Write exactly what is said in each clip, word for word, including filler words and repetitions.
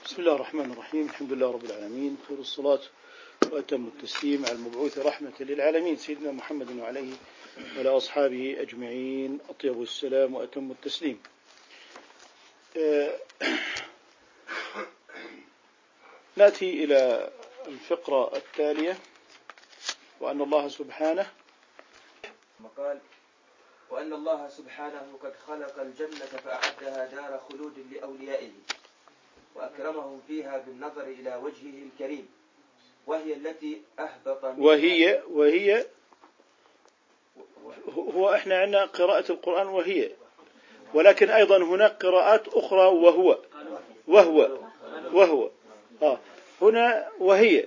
بسم الله الرحمن الرحيم. الحمد لله رب العالمين، خير الصلاة وأتم التسليم على المبعوث رحمة للعالمين سيدنا محمد وعليه وعلى أصحابه أجمعين أطيب السلام وأتم التسليم. نأتي إلى الفقرة التالية، وأن الله سبحانه قال: وأن الله سبحانه قد خلق الجنة فأعدها دار خلود لأوليائه وأكرمهم فيها بالنظر إلى وجهه الكريم، وهي التي أهبط منها وهي وهي هو إحنا عندنا قراءة القرآن وهي، ولكن أيضا هناك قراءات أخرى وهو وهو وهو آه هنا وهي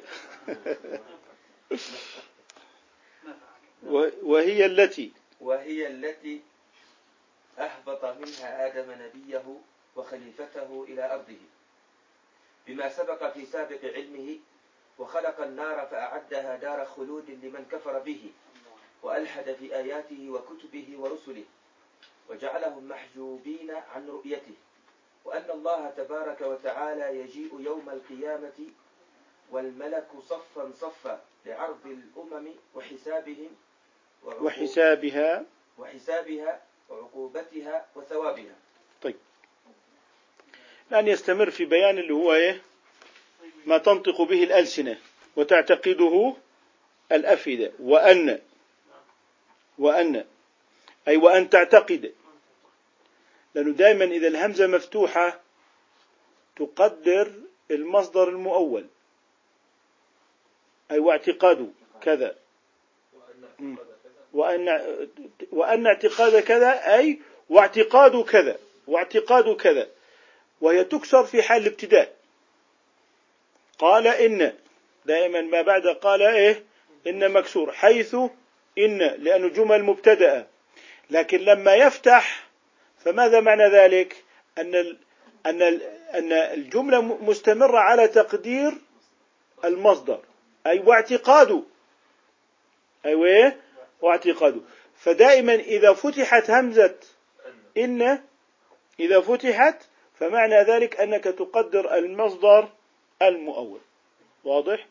وهي التي وهي التي أهبط منها آدم نبيه وخليفته إلى أرضه بما سبق في سابق علمه، وخلق النار فأعدها دار خلود لمن كفر به وألحد في آياته وكتبه ورسله وجعلهم محجوبين عن رؤيته، وأن الله تبارك وتعالى يجيء يوم القيامة والملك صفا صفا لعرض الأمم وحسابهم وحسابها وحسابها وعقوبتها وثوابها. طيب، الآن يستمر في بيان اللي هو إيه؟ ما تنطق به الألسنة وتعتقده الأفئدة، وأن وأن أي وأن تعتقد، لأنه دائما إذا الهمزة مفتوحة تقدر المصدر المؤول، أي واعتقاد كذا، وأن وأن اعتقاد كذا أي واعتقاد كذا واعتقاد كذا، وهي تكسر في حال الابتداء. قال إن، دائما ما بعد قال إيه إن مكسور، حيث إن لأنه جمل مبتدأة، لكن لما يفتح فماذا معنى ذلك؟ أن أن أن الجملة مستمرة على تقدير المصدر، أي واعتقاد، أي واعتقاد. فدائما إذا فتحت همزة إن، إذا فتحت فمعنى ذلك أنك تقدر المصدر المؤول. واضح؟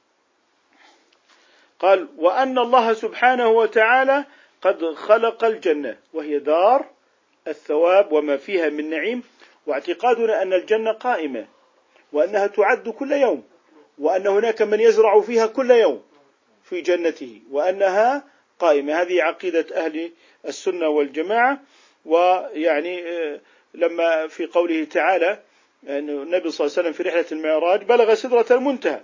قال: وأن الله سبحانه وتعالى قد خلق الجنة وهي دار الثواب وما فيها من نعيم، واعتقادنا أن الجنة قائمة وأنها تعد كل يوم، وأن هناك من يزرع فيها كل يوم في جنته، وأنها قائمة. هذه عقيدة أهل السنة والجماعة. ويعني لما في قوله تعالى أن النبي صلى الله عليه وسلم في رحلة المعراج بلغ سدرة المنتهى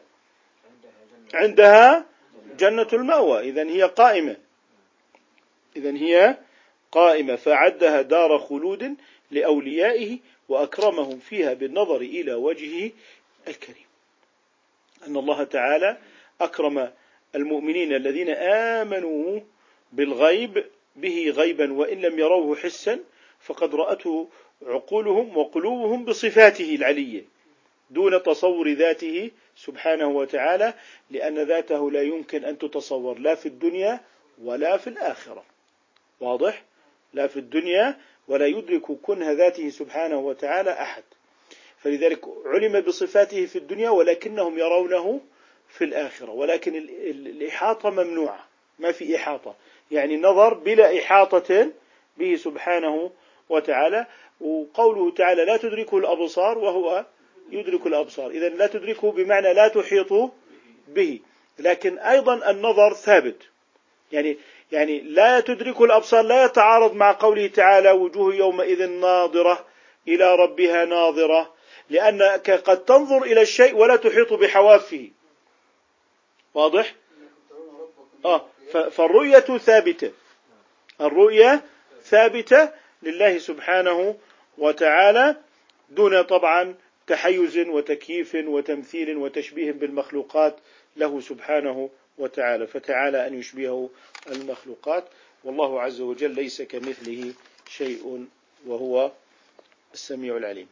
عندها جنة المأوى، إذن هي قائمة، إذن هي قائمة فعدها دار خلود لأوليائه وأكرمهم فيها بالنظر إلى وجهه الكريم. أن الله تعالى أكرم المؤمنين الذين آمنوا بالغيب به غيبا وإن لم يروه حسا، فقد رأته عقولهم وقلوبهم بصفاته العلية دون تصور ذاته سبحانه وتعالى، لأن ذاته لا يمكن أن تتصور لا في الدنيا ولا في الآخرة. واضح؟ لا في الدنيا، ولا يدرك كنه ذاته سبحانه وتعالى أحد. فلذلك علم بصفاته في الدنيا ولكنهم يرونه في الآخرة، ولكن الإحاطة ممنوعة، ما في إحاطة، يعني نظر بلا إحاطة به سبحانه وتعالى. وقوله تعالى لا تدركه الأبصار وهو يدرك الأبصار، إذن لا تدركه بمعنى لا تحيط به، لكن أيضا النظر ثابت، يعني يعني لا تدركه الأبصار لا يتعارض مع قوله تعالى وجوه يومئذ ناظرة إلى ربها ناظرة، لأنك قد تنظر إلى الشيء ولا تحيط بحوافه. واضح؟ آه فالرؤية ثابتة، الرؤية ثابتة لله سبحانه وتعالى دون طبعا تحيز وتكييف وتمثيل وتشبيه بالمخلوقات له سبحانه وتعالى، فتعالى أن يشبهه المخلوقات، والله عز وجل ليس كمثله شيء وهو السميع العليم.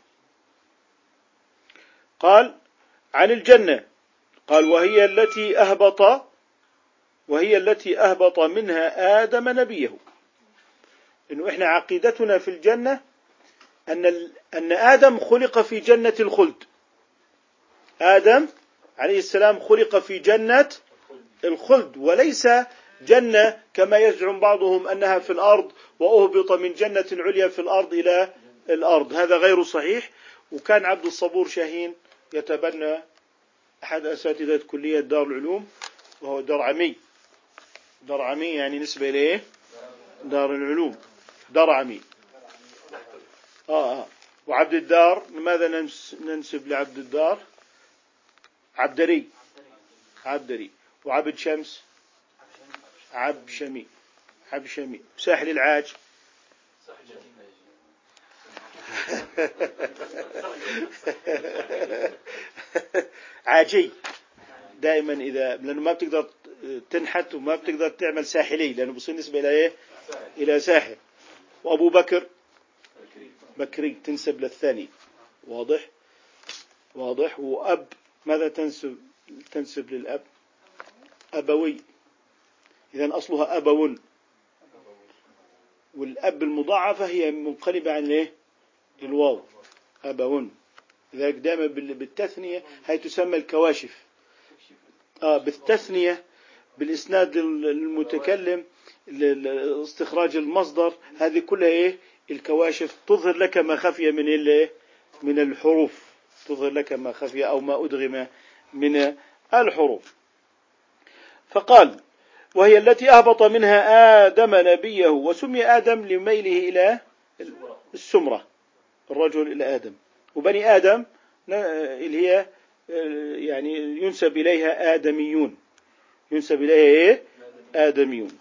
قال عن الجنة، قال وهي التي أهبط وهي التي أهبط منها آدم نبيه. إنه إحنا عقيدتنا في الجنة أن أن آدم خلق في جنة الخلد، آدم عليه السلام خلق في جنة الخلد، وليس جنة كما يزعم بعضهم أنها في الأرض وأهبط من جنة العليا في الأرض إلى الأرض. هذا غير صحيح. وكان عبد الصبور شاهين يتبنى أحد أساتذة كلية دار العلوم، وهو درعمي. درعمي يعني نسبة إليه دار العلوم، درعمي. آه آه. وعبد الدار، لماذا ننسب لعبد الدار؟ عبدري، عبدري. وعبد شمس عبشمي، عبشمي. ساحل العاج عاجي. دائما إذا لأنه ما بتقدر تنحت وما بتقدر تعمل ساحلي، لأنه بصير نسبة إلى إيه؟ إلى ساحل. وأبو بكر بكري، تنسب للثاني. واضح؟ واضح. وأب، ماذا تنسب؟ تنسب للأب أبوي، إذن أصلها أبون. والأب المضاعفة هي منقلبة عن إيه؟ الواو، أبون. لذلك دائما بالتثنية هي تسمى الكواشف. آه بالتثنية بالإسناد للمتكلم لاستخراج المصدر، هذه كلها إيه؟ الكواشف، تظهر لك ما خفي من إيه؟ من الحروف، تظهر لك ما خفي أو ما أدغم من الحروف. فقال: وهي التي أهبط منها آدم نبيه، وسمي آدم لميله إلى السمرة، الرجل إلى آدم. وبني آدم اللي هي يعني ينسب إليها آدميون، ينسب إليها إيه؟ آدميون.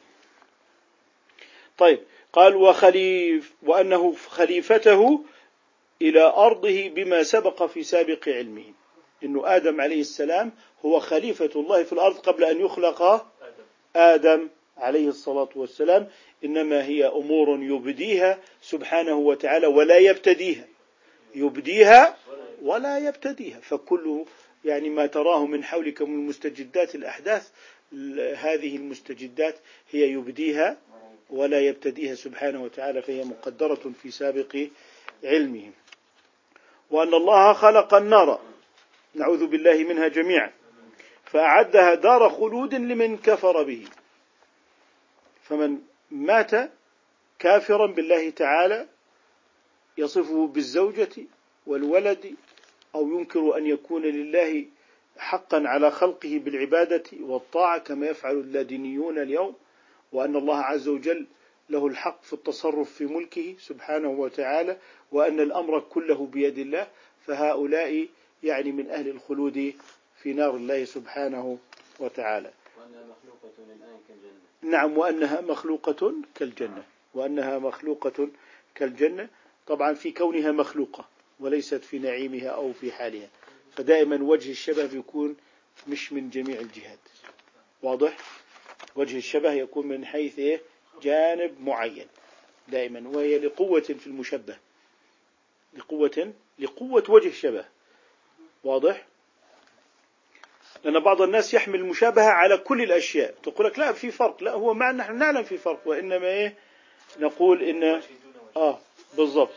طيب، قال: وخليف وأنه خليفته إلى أرضه بما سبق في سابق علمه، إنه آدم عليه السلام هو خليفة الله في الأرض قبل أن يخلق آدم عليه الصلاة والسلام. إنما هي أمور يبديها سبحانه وتعالى ولا يبتديها، يبديها ولا يبتديها. فكله يعني ما تراه من حولك من مستجدات الأحداث، هذه المستجدات هي يبديها ولا يبتديها سبحانه وتعالى، فهي مقدرة في سابق علمه. وأن الله خلق النار، نعوذ بالله منها جميعا، فأعدها دار خلود لمن كفر به. فمن مات كافرا بالله تعالى يصفه بالزوجة والولد، أو ينكر أن يكون لله حقا على خلقه بالعبادة والطاعة كما يفعل اللادينيون اليوم، وأن الله عز وجل له الحق في التصرف في ملكه سبحانه وتعالى، وأن الأمر كله بيد الله، فهؤلاء يعني من أهل الخلود في نار الله سبحانه وتعالى. وأنها مخلوقة الآن كالجنة. نعم، وأنها مخلوقة كالجنة، وأنها مخلوقة كالجنة، طبعا في كونها مخلوقة وليست في نعيمها أو في حالها. فدائما وجه الشبه يكون مش من جميع الجهات. واضح؟ وجه الشبه يكون من حيث إيه؟ جانب معين دائما، وهي لقوة في المشبه، لقوة لقوة وجه الشبه. واضح؟ لأن بعض الناس يحمل المشابهة على كل الأشياء، تقول لك لا في فرق، لا هو ما نحن نعلم في فرق، وإنما إيه؟ نقول إن آه بالضبط.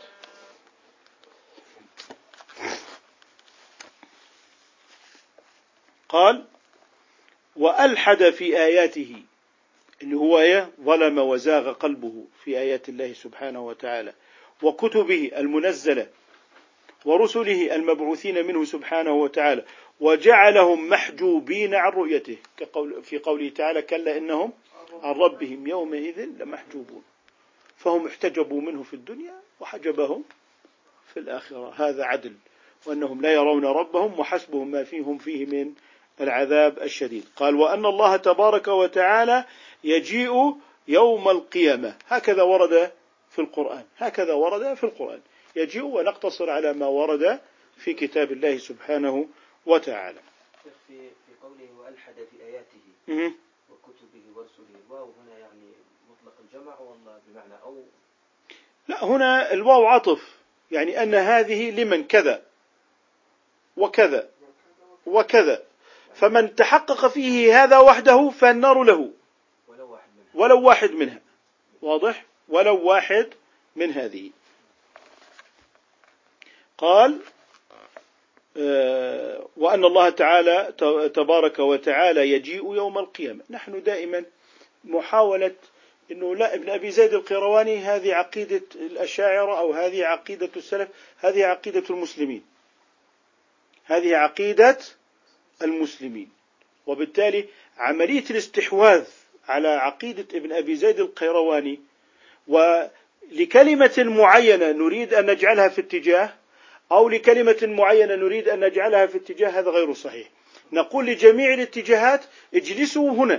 قال: وألحد في آياته، اللي هو إيه؟ ظلم وزاغ قلبه في آيات الله سبحانه وتعالى، وكتبه المنزلة، ورسله المبعوثين منه سبحانه وتعالى، وجعلهم محجوبين عن رؤيته، كقول في قوله تعالى: كلا إنهم عن ربهم يومئذ لمحجوبون. فهم احتجبوا منه في الدنيا وحجبهم في الآخرة. هذا عدل، وأنهم لا يرون ربهم وحسبهم ما فيهم فيه من العذاب الشديد. قال: وأن الله تبارك وتعالى يجيء يوم القيامة، هكذا ورد في القرآن، هكذا ورد في القرآن يجيء، ونقتصر على ما ورد في كتاب الله سبحانه وتعالى. في في قوله وألحد في آياته م- وكتبه ورسله، الواو هنا يعني مطلق الجمع والله بمعنى أو؟ لا، هنا الواو عطف، يعني أن هذه لمن كذا وكذا وكذا، فمن تحقق فيه هذا وحده فالنار له ولو واحد منها، ولو واحد منها. واضح؟ ولو واحد من هذه. قال: وأن الله تعالى تبارك وتعالى يجيء يوم القيامة. نحن دائما محاولة أنه لا، ابن أبي زيد القيرواني هذه عقيدة الأشاعرة أو هذه عقيدة السلف، هذه عقيدة المسلمين، هذه عقيدة المسلمين. وبالتالي عملية الاستحواذ على عقيدة ابن أبي زيد القيرواني ولكلمة معينة نريد أن نجعلها في اتجاه، أو لكلمة معينة نريد أن نجعلها في اتجاه، هذا غير صحيح. نقول لجميع الاتجاهات اجلسوا هنا،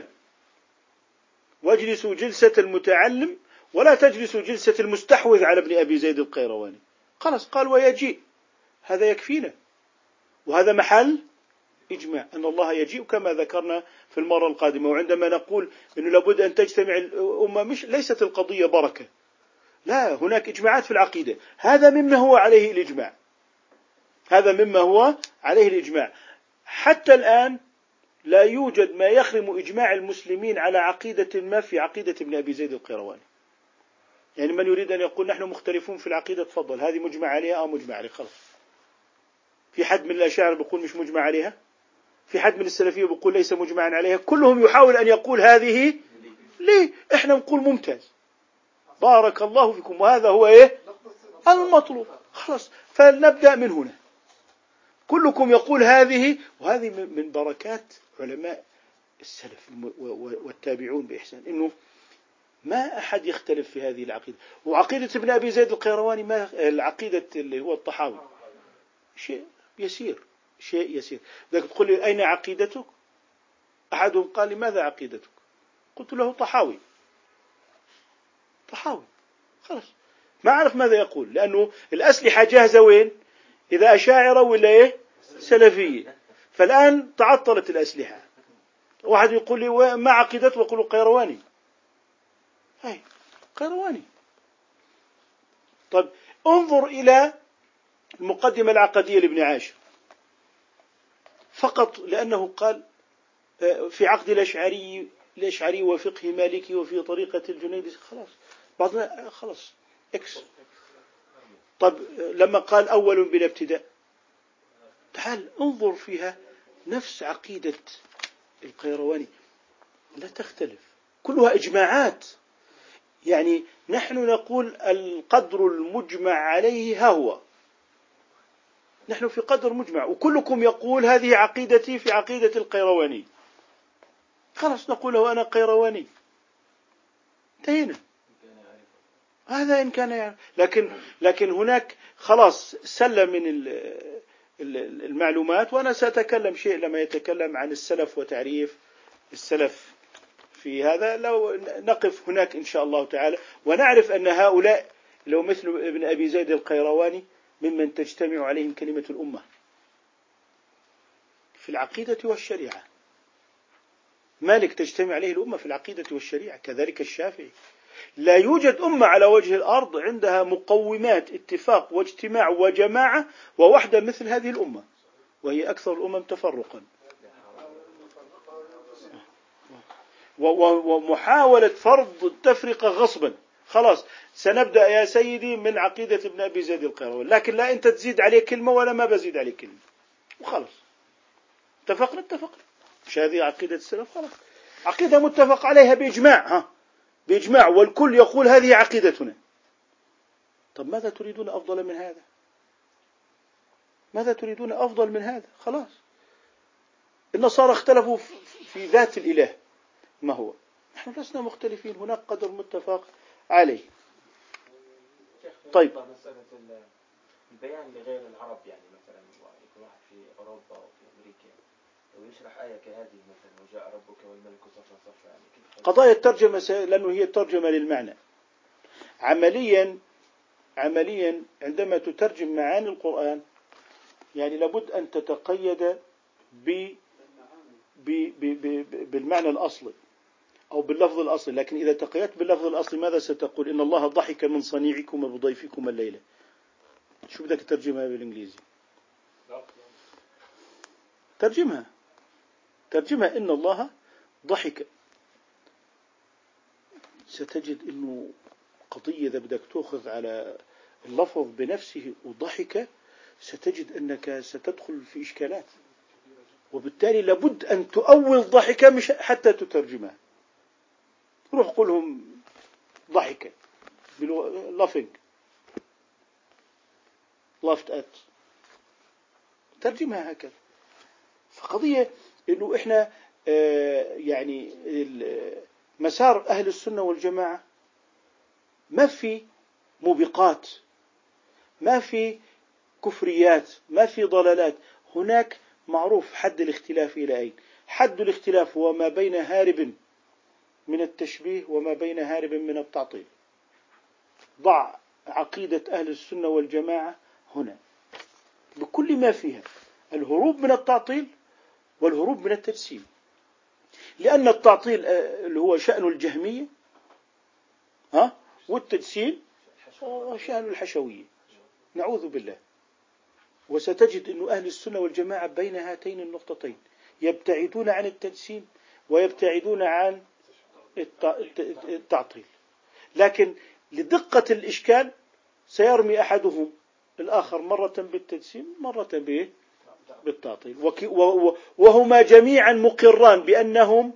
واجلسوا جلسة المتعلم، ولا تجلسوا جلسة المستحوذ على ابن أبي زيد القيرواني. خلاص، قال ويجيء، هذا يكفينا، وهذا محل إجماع أن الله يجيء كما ذكرنا في المرة القادمة. وعندما نقول أنه لابد أن تجتمع الأمة، مش ليست القضية بركة، لا، هناك إجماعات في العقيدة، هذا مما هو عليه الإجماع، هذا مما هو عليه الإجماع. حتى الآن لا يوجد ما يخرم إجماع المسلمين على عقيدة ما في عقيدة ابن أبي زيد القيرواني. يعني من يريد أن يقول نحن مختلفون في العقيدة، تفضل، هذه مجمع عليها أو مجمع عليها، خلاص. في حد من الأشاعرة بيقول مش مجمع عليها؟ في حد من السلفية بيقول ليس مجمعا عليها؟ كلهم يحاول أن يقول هذه ليه، إحنا نقول ممتاز، بارك الله فيكم، وهذا هو إيه المطلوب، خلاص. فلنبدأ من هنا، كلكم يقول هذه، وهذه من بركات علماء السلف والتابعون بإحسان، إنه ما أحد يختلف في هذه العقيدة. وعقيدة ابن أبي زيد القيرواني، ما العقيدة اللي هو الطحاوي، شيء يسير، شيء يسير. ذاك تقول لي أين عقيدتك؟ أحدهم قال لي ماذا عقيدتك؟ قلت له طحاوي، طحاوي، خلاص. ما أعرف ماذا يقول، لأنه الأسلحة جاهزة وين؟ إذا أشاعرة ولا إيه سلفية. فالآن تعطلت الأسلحة، واحد يقول لي ما عقيدته، ويقول قيرواني، هاي قيرواني. طيب انظر إلى المقدمة العقدية لابن عاشر، فقط لأنه قال في عقد الأشعري الأشعري وفقه مالكي وفي طريقة الجنيد، خلاص، بعضنا خلاص إكس. طب لما قال أول بلا ابتداء، تعال انظر فيها، نفس عقيدة القيرواني، لا تختلف، كلها إجماعات. يعني نحن نقول القدر المجمع عليه ها هو، نحن في قدر مجمع، وكلكم يقول هذه عقيدتي في عقيدة القيرواني، خلاص نقول له أنا قيرواني، انتهينا. هذا إن كان يعني. لكن لكن هناك خلاص سلم من المعلومات، وأنا سأتكلم شيء لما يتكلم عن السلف وتعريف السلف في هذا، لو نقف هناك إن شاء الله تعالى، ونعرف أن هؤلاء لو مثل ابن أبي زيد القيرواني ممن تجتمع عليهم كلمة الأمة في العقيدة والشريعة. مالك تجتمع عليه الأمة في العقيدة والشريعة، كذلك الشافعي. لا يوجد أمة على وجه الأرض عندها مقومات اتفاق واجتماع وجماعة ووحدة مثل هذه الأمة، وهي أكثر الأمم تفرقا. ومحاولة فرض التفرقة غصبا، خلاص سنبدأ يا سيدي من عقيدة ابن أبي زيد القيرواني، لكن لا أنت تزيد عليه كلمة ولا ما بزيد عليه كلمة، وخلاص اتفقنا اتفقنا، مش هذه عقيدة السلف، خلاص عقيدة متفق عليها بإجماع، ها بإجماع، والكل يقول هذه عقيدتنا. طب ماذا تريدون أفضل من هذا؟ ماذا تريدون أفضل من هذا؟ خلاص. النصارى اختلفوا في ذات الإله ما هو، نحن لسنا مختلفين، هناك قدر متفق عليه. طيب مسألة البيان لغير العرب، يعني مثلا يكون واحد في أوروبا أو في أمريكا ويشرح آية كهذه مثلا وجاء ربك والملك صفا صفا، يعني قضايا الترجمة، لأنه هي الترجمة للمعنى. عمليا عمليا عندما تترجم معاني القرآن، يعني لابد أن تتقيد ب بالمعنى الأصلي أو باللفظ الأصلي. لكن إذا تقيدت باللفظ الأصلي ماذا ستقول؟ إن الله ضحك من صنيعكم وبضيفكم الليلة. شو بدك ترجمها بالإنجليزي؟ ترجمها ترجمها إن الله ضحك. ستجد إنه قضية إذا بدك تأخذ على اللفظ بنفسه وضحك، ستجد أنك ستدخل في إشكالات، وبالتالي لابد أن تؤول ضحكة مش حتى تترجمها. روح قلهم ضحكة laughing laughed at، ترجمها هكذا. فقضية إنه إحنا يعني مسار أهل السنة والجماعة ما في موبقات، ما في كفريات، ما في ضلالات. هناك معروف حد الاختلاف إلى أين. حد الاختلاف هو ما بين هارب من التشبيه وما بين هارب من التعطيل. ضع عقيدة أهل السنة والجماعة هنا بكل ما فيها، الهروب من التعطيل والهروب من التجسيم. لأن التعطيل اللي هو شأن الجهمية ها، والتجسيم شأن الحشوية، نعوذ بالله. وستجد أن أهل السنة والجماعة بين هاتين النقطتين، يبتعدون عن التجسيم ويبتعدون عن التعطيل. لكن لدقة الإشكال سيرمي أحدهم الآخر مرة بالتجسيم مرة بالتعطيل، وهما جميعا مقران بأنهم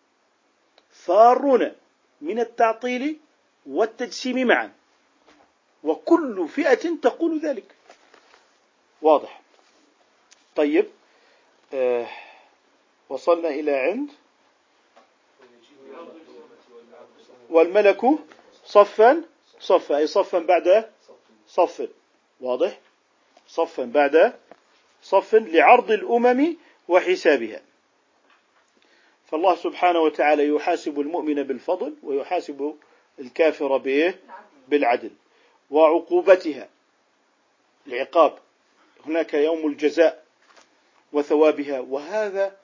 فارون من التعطيل والتجسيم معا، وكل فئة تقول ذلك. واضح؟ طيب، آه وصلنا إلى عند والملك صفا صفا، أي صفا بعد صف. واضح؟ صفا بعد صف لعرض الأمم وحسابها. فالله سبحانه وتعالى يحاسب المؤمن بالفضل ويحاسب الكافر به بالعدل. وعقوبتها العقاب، هناك يوم الجزاء وثوابها. وهذا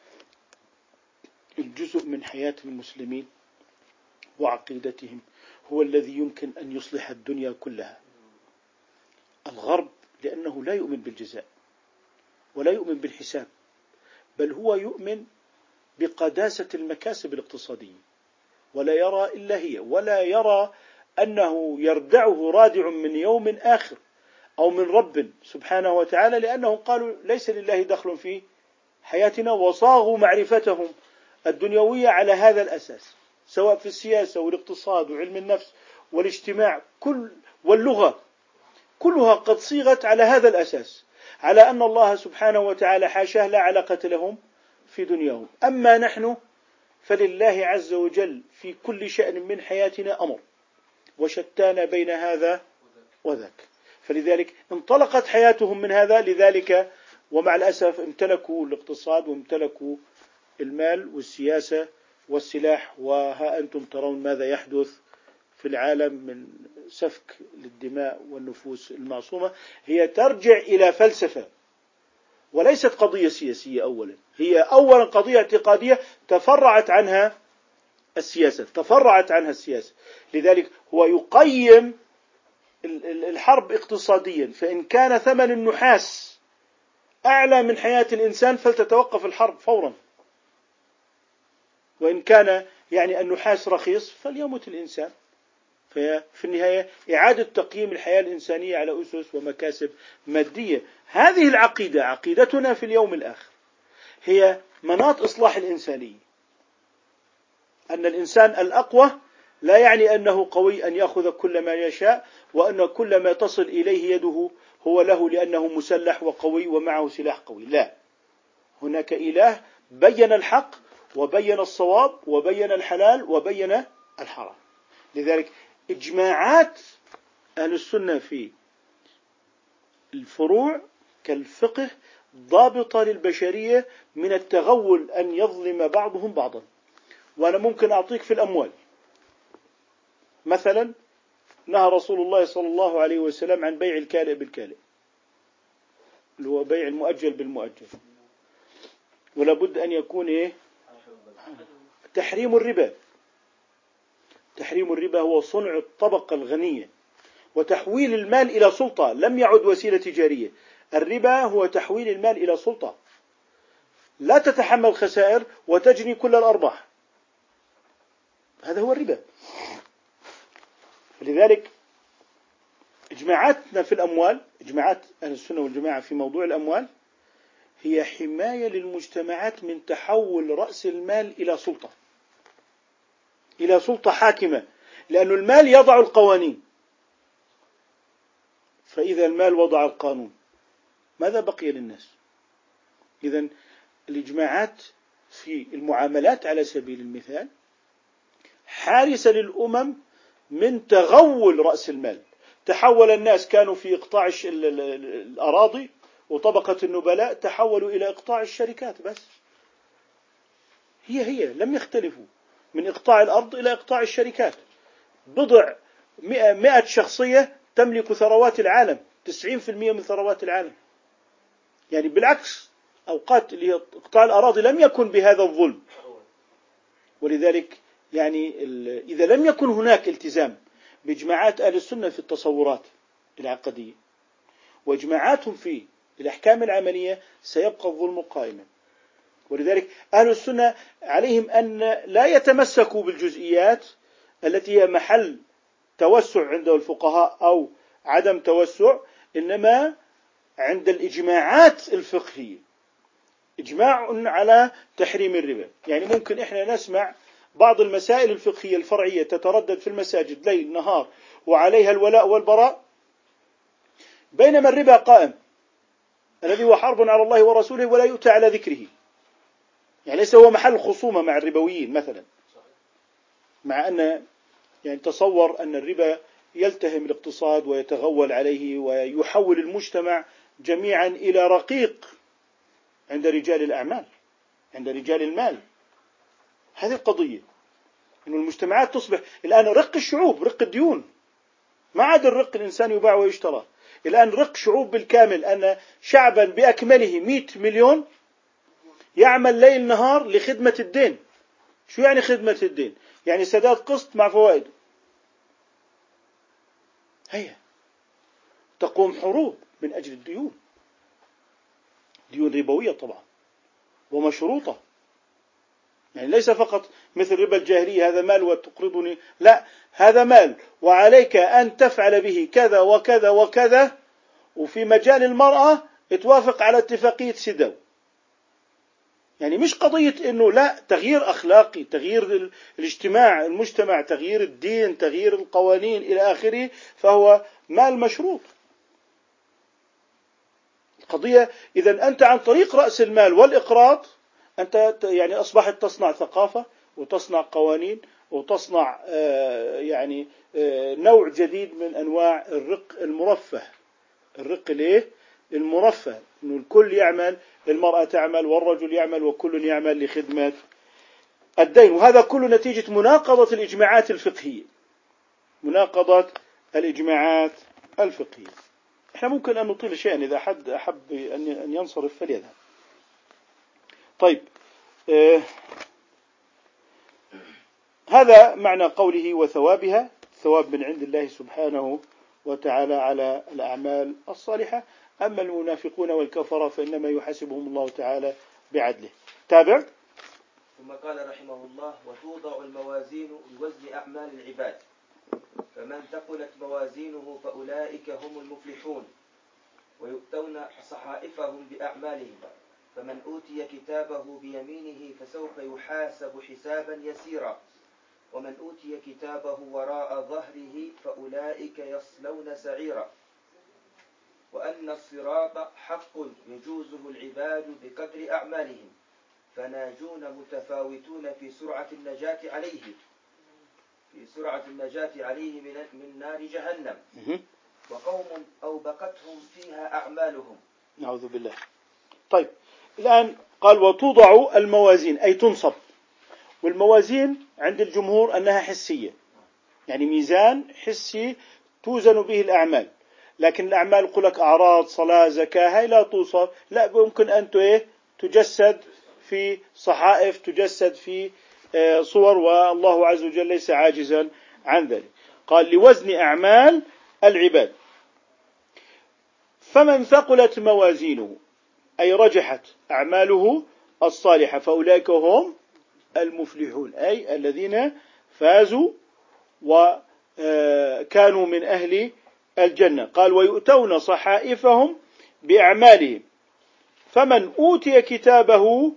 الجزء من حياة المسلمين وعقيدتهم هو الذي يمكن أن يصلح الدنيا كلها. الغرب لأنه لا يؤمن بالجزاء ولا يؤمن بالحساب، بل هو يؤمن بقداسة المكاسب الاقتصادية، ولا يرى إلا هي، ولا يرى أنه يردعه رادع من يوم آخر أو من رب سبحانه وتعالى، لأنهم قالوا ليس لله دخل في حياتنا، وصاغوا معرفتهم الدنيوية على هذا الأساس، سواء في السياسة والاقتصاد وعلم النفس والاجتماع كل واللغة، كلها قد صيغت على هذا الأساس، على أن الله سبحانه وتعالى حاشاه لا علاقة لهم في دنياهم. أما نحن فلله عز وجل في كل شأن من حياتنا أمر، وشتان بين هذا وذاك. فلذلك انطلقت حياتهم من هذا، لذلك ومع الأسف امتلكوا الاقتصاد وامتلكوا المال والسياسة والسلاح. وها أنتم ترون ماذا يحدث في العالم من سفك للدماء والنفوس المعصومة. هي ترجع إلى فلسفة وليست قضية سياسية أولا، هي أولا قضية اعتقادية تفرعت عنها السياسة تفرعت عنها السياسة. لذلك هو يقيم الحرب اقتصاديا، فإن كان ثمن النحاس أعلى من حياة الإنسان فلتتوقف الحرب فورا، وإن كان يعني النحاس رخيص فليمت الإنسان. ففي النهاية إعادة تقييم الحياة الإنسانية على أسس ومكاسب مادية. هذه العقيدة عقيدتنا في اليوم الآخر، هي مناط إصلاح الإنسانية. أن الإنسان الأقوى لا يعني أنه قوي أن يأخذ كل ما يشاء، وأن كل ما تصل إليه يده هو له لأنه مسلح وقوي ومعه سلاح قوي. لا، هناك إله بين الحق وبين الصواب وبين الحلال وبين الحرام. لذلك إجماعات أهل السنة في الفروع كالفقه ضابطة للبشرية من التغول أن يظلم بعضهم بعضا. وأنا ممكن أعطيك في الأموال مثلا، نهى رسول الله صلى الله عليه وسلم عن بيع الكالئ بالكالئ، اللي هو بيع المؤجل بالمؤجل، ولا بد أن يكون إيه؟ تحريم الربا. تحريم الربا هو صنع الطبقة الغنية وتحويل المال إلى سلطة، لم يعد وسيلة تجارية. الربا هو تحويل المال إلى سلطة، لا تتحمل خسائر وتجني كل الأرباح، هذا هو الربا. لذلك إجماعاتنا في الأموال، إجماعات أهل السنة والجماعة في موضوع الأموال هي حماية للمجتمعات من تحول رأس المال إلى سلطة، إلى سلطة حاكمة، لأن المال يضع القوانين. فإذا المال وضع القانون ماذا بقي للناس؟ إذن الإجماعات في المعاملات على سبيل المثال حارسة للأمم من تغول رأس المال. تحول الناس، كانوا في إقطاع الأراضي وطبقة النبلاء تحولوا إلى إقطاع الشركات بس. هي هي لم يختلفوا من إقطاع الأرض إلى إقطاع الشركات. بضع مئة, مئة شخصية تملك ثروات العالم، تسعين في المئة من ثروات العالم. يعني بالعكس، أوقات اللي هي إقطاع الأراضي لم يكن بهذا الظلم. ولذلك يعني إذا لم يكن هناك التزام بإجماعات أهل السنة في التصورات العقدية وإجماعاتهم في الأحكام العملية سيبقى الظلم قائما. ولذلك أهل السنة عليهم أن لا يتمسكوا بالجزئيات التي هي محل توسع عند الفقهاء أو عدم توسع، إنما عند الإجماعات الفقهية إجماع على تحريم الربا. يعني ممكن إحنا نسمع بعض المسائل الفقهية الفرعية تتردد في المساجد ليل نهار وعليها الولاء والبراء، بينما الربا قائم الذي هو حرب على الله ورسوله ولا يؤتى على ذكره. يعني ليس هو محل خصومة مع الربويين مثلا، مع أن يعني تصور أن الربا يلتهم الاقتصاد ويتغول عليه ويحول المجتمع جميعا إلى رقيق عند رجال الأعمال، عند رجال المال. هذه القضية، إن المجتمعات تصبح الآن رق الشعوب، رق الديون، ما عاد الرق الإنسان يباع ويشترى. الآن رق شعوب بالكامل، أن شعبا بأكمله مئة مليون يعمل ليل نهار لخدمة الدين. شو يعني خدمة الدين؟ يعني سداد قسط مع فوائد. هيا تقوم حروب من أجل الديون، ديون ربوية طبعا ومشروطة. يعني ليس فقط مثل ربا الجاهلية، هذا مال وتقرضني، لا، هذا مال وعليك أن تفعل به كذا وكذا وكذا. وفي مجال المرأة اتوافق على اتفاقية سيداو. يعني مش قضية إنه لا، تغيير أخلاقي، تغيير الاجتماع، المجتمع، تغيير الدين، تغيير القوانين إلى آخره، فهو مال مشروط. القضية إذن أنت عن طريق رأس المال والإقراض أنت يعني أصبحت تصنع ثقافة وتصنع قوانين وتصنع آه يعني آه نوع جديد من أنواع الرق المرفه. الرق ليه؟ المرفه، إنه الكل يعمل، المرأة تعمل والرجل يعمل وكل يعمل لخدمة الدين. وهذا كله نتيجة مناقضة الإجماعات الفقهية، مناقضة الإجماعات الفقهية. إحنا ممكن أن نطيل شيئا، إذا حد أحب أن ينصرف فليذهب. طيب، آه هذا معنى قوله وثوابها، ثواب من عند الله سبحانه وتعالى على الأعمال الصالحة. أما المنافقون والكفرة فإنما يحاسبهم الله تعالى بعدله. تابع. ثم قال رحمه الله: وتوضع الموازين لوزن أعمال العباد، فمن ثقلت موازينه فأولئك هم المفلحون، ويؤتون صحائفهم بأعمالهم، فمن أوتي كتابه بيمينه فسوف يحاسب حسابا يسيرا، ومن أوتي كتابه وراء ظهره فأولئك يصلون سعيرا، وأن الصراط حق يجوزه العباد بقدر أعمالهم، فناجون متفاوتون في سرعة النجاة عليه في سرعة النجاة عليه من نار جهنم، وقوم أوبقتهم فيها أعمالهم. نعوذ بالله. طيب، الآن قال وتوضع الموازين أي تنصب. والموازين عند الجمهور أنها حسية، يعني ميزان حسي توزن به الأعمال. لكن الأعمال يقول لك أعراض، صلاة، زكاة، هاي لا توصف، لا، ممكن أن تجسد في صحائف، تجسد في صور، والله عز وجل ليس عاجزا عن ذلك. قال لوزن أعمال العباد. فمن ثقلت موازينه أي رجحت أعماله الصالحة فأولئك هم المفلحون، أي الذين فازوا وكانوا من أهل الجنة. قال ويؤتون صحائفهم بأعمالهم فمن أوتي كتابه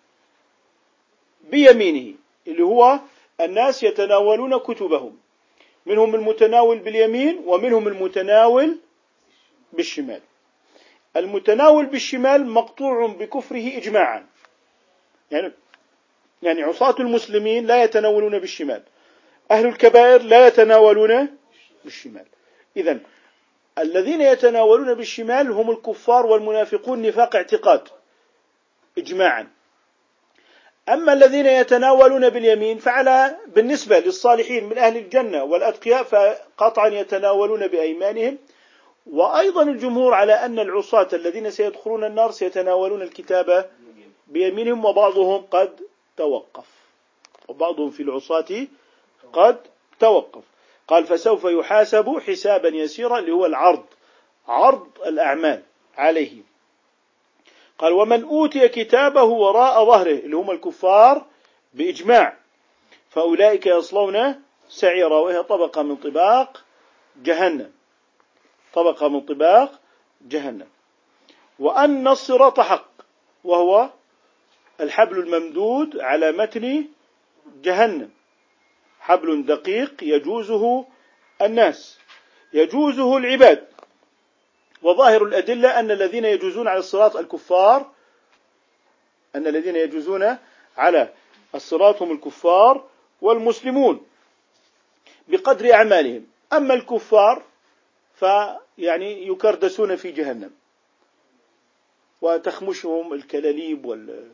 بيمينه، اللي هو الناس يتناولون كتبهم، منهم المتناول باليمين ومنهم المتناول بالشمال. المتناول بالشمال مقطوع بكفره إجماعا، يعني يعني عصاة المسلمين لا يتناولون بالشمال، أهل الكبائر لا يتناولون بالشمال. إذن الذين يتناولون بالشمال هم الكفار والمنافقون نفاق اعتقاد إجماعا. أما الذين يتناولون باليمين فعلى بالنسبة للصالحين من أهل الجنة والأتقياء فقطعا يتناولون بأيمانهم. وأيضا الجمهور على أن العصاة الذين سيدخلون النار سيتناولون الكتاب بيمينهم، وبعضهم قد توقف، وبعضهم في العصاة قد توقف. قال فسوف يحاسب حسابا يسيرا، اللي هو العرض، عرض الأعمال عليه. قال ومن أوتي كتابه وراء ظهره، اللي هم الكفار بإجماع، فأولئك يصلون سعيرا، وهي طبقة من طباق جهنم، طبقة من طباق جهنم. وأن الصراط حق، وهو الحبل الممدود على متن جهنم، حبل دقيق يجوزه الناس، يجوزه العباد. وظاهر الأدلة أن الذين يجوزون على الصراط الكفار، أن الذين يجوزون على الصراط هم الكفار والمسلمون بقدر أعمالهم. أما الكفار فيعني يكردسون في جهنم وتخمشهم الكلاليب وال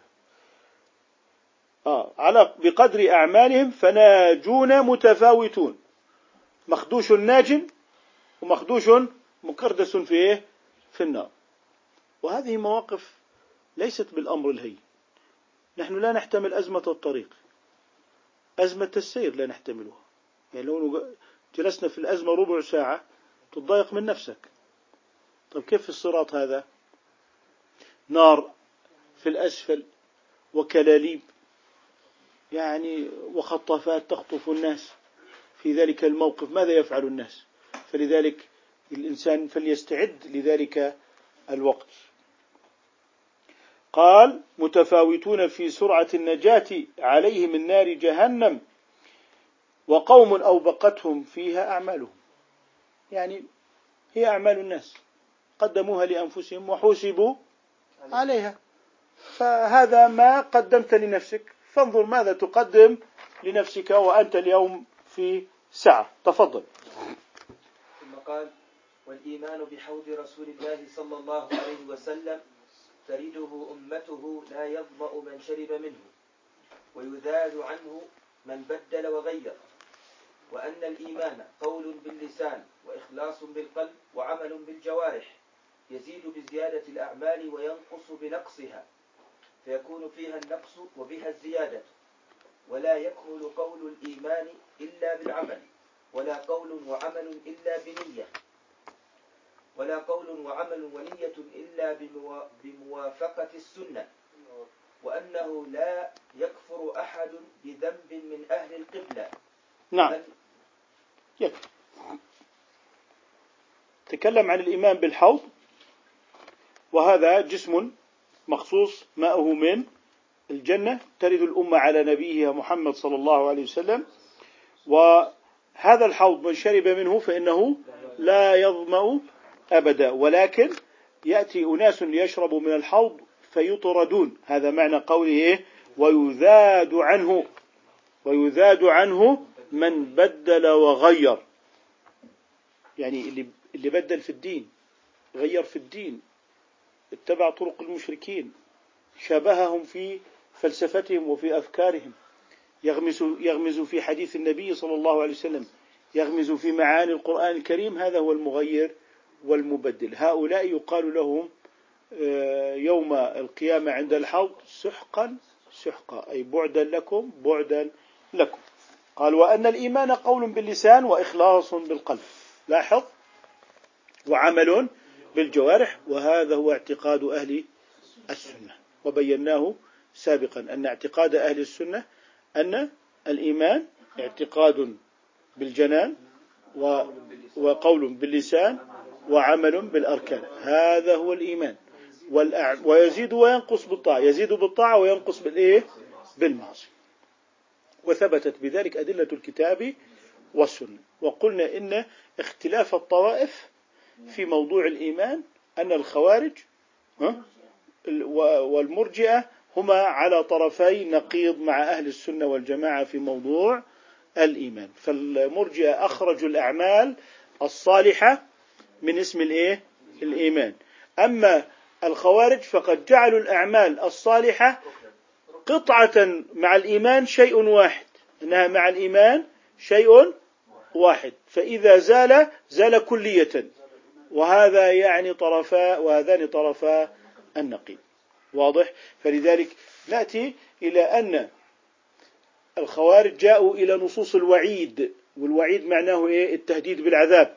آه على بقدر أعمالهم فناجون متفاوتون، مخدوش ناج ومخدوش مكردس في إيه؟ في النار. وهذه مواقف ليست بالأمر الهين. نحن لا نحتمل أزمة الطريق، أزمة السير لا نحتملها. يعني لو جلسنا في الأزمة ربع ساعة تضايق من نفسك. طب كيف في الصراط هذا؟ نار في الأسفل وكلاليب يعني وخطافات تخطف الناس في ذلك الموقف، ماذا يفعل الناس؟ فلذلك الإنسان فليستعد لذلك الوقت. قال متفاوتون في سرعة النجاة عليه من نار جهنم وقوم أوبقتهم فيها أعمالهم، يعني هي أعمال الناس قدموها لأنفسهم وحوسبوا عليها، فهذا ما قدمت لنفسك، فانظر ماذا تقدم لنفسك وأنت اليوم في ساعة. تفضل. ثم قال والإيمان بحوض رسول الله صلى الله عليه وسلم ترده أمته لا يظمأ من شرب منه ويذاد عنه من بدل وغير، وأن الإيمان قول باللسان وإخلاص بالقلب وعمل بالجوارح، يزيد بزيادة الأعمال وينقص بنقصها، فيكون فيها النقص وبها الزيادة، ولا يكمل قول الإيمان إلا بالعمل، ولا قول وعمل إلا بنية، ولا قول وعمل ونية إلا بموافقة السنة، وأنه لا يكفر أحد بذنب من أهل القبلة. نعم يكفي. تكلم عن الإيمان بالحوض، وهذا جسم مخصوص ماءه من الجنة ترد الأمة على نبيها محمد صلى الله عليه وسلم. وهذا الحوض من شرب منه فإنه لا يظمأ أبدا، ولكن يأتي أناس ليشربوا من الحوض فيطردون. هذا معنى قوله ويذاد عنه، ويذاد عنه من بدل وغير، يعني اللي اللي بدل في الدين، غير في الدين، اتبع طرق المشركين، شابههم في فلسفتهم وفي أفكارهم، يغمز يغمز في حديث النبي صلى الله عليه وسلم، يغمز في معاني القرآن الكريم، هذا هو المغير والمبدل. هؤلاء يقال لهم يوم القيامة عند الحوض سحقا سحقا، أي بعدا لكم بعدا لكم. قال وأن الإيمان قول باللسان وإخلاص بالقلب، لاحظ، وعمل بالجوارح، وهذا هو اعتقاد أهل السنة. وبيناه سابقا أن اعتقاد أهل السنة أن الإيمان اعتقاد بالجنان و وقول باللسان وعمل بالأركان، هذا هو الإيمان. ويزيد وينقص بالطاعة، يزيد بالطاعة وينقص بالإيه؟ بالمعصية. وثبتت بذلك أدلة الكتاب والسنة. وقلنا إن اختلاف الطوائف في موضوع الإيمان أن الخوارج والمرجئة هما على طرفي نقيض مع أهل السنة والجماعة في موضوع الإيمان. فالمرجئة أخرجوا الأعمال الصالحة من اسم الإيه؟ الإيمان. أما الخوارج فقد جعلوا الأعمال الصالحة قطعة مع الإيمان شيء واحد، إنها مع الإيمان شيء واحد، فإذا زال زال كلية. وهذا يعني طرفا وهذان طرفا النقيض. واضح؟ فلذلك نأتي إلى أن الخوارج جاءوا إلى نصوص الوعيد، والوعيد معناه إيه؟ التهديد بالعذاب.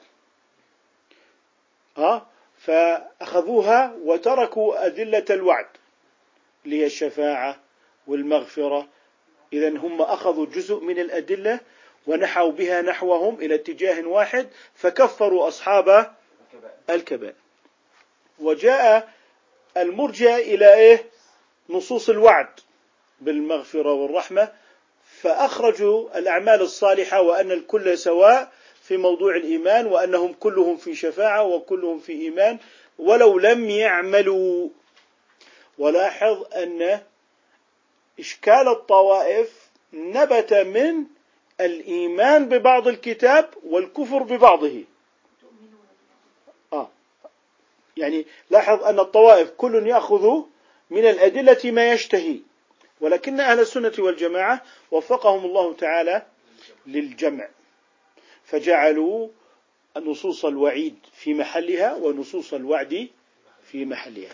ها؟ فأخذوها وتركوا أدلة الوعد اللي هي الشفاعة والمغفرة. إذن هم أخذوا جزء من الأدلة ونحوا بها نحوهم إلى اتجاه واحد، فكفروا أصحاب الكبائر. وجاء المرجئة إلى إيه؟ نصوص الوعد بالمغفرة والرحمة، فأخرجوا الأعمال الصالحة وأن الكل سواء في موضوع الإيمان، وأنهم كلهم في شفاعة وكلهم في إيمان ولو لم يعملوا. ولاحظ أن إشكال الطوائف نبت من الإيمان ببعض الكتاب والكفر ببعضه. آه. يعني لاحظ أن الطوائف كل يأخذ من الأدلة ما يشتهي، ولكن أهل السنة والجماعة وفقهم الله تعالى للجمع، فجعلوا نصوص الوعيد في محلها ونصوص الوعد في محلها.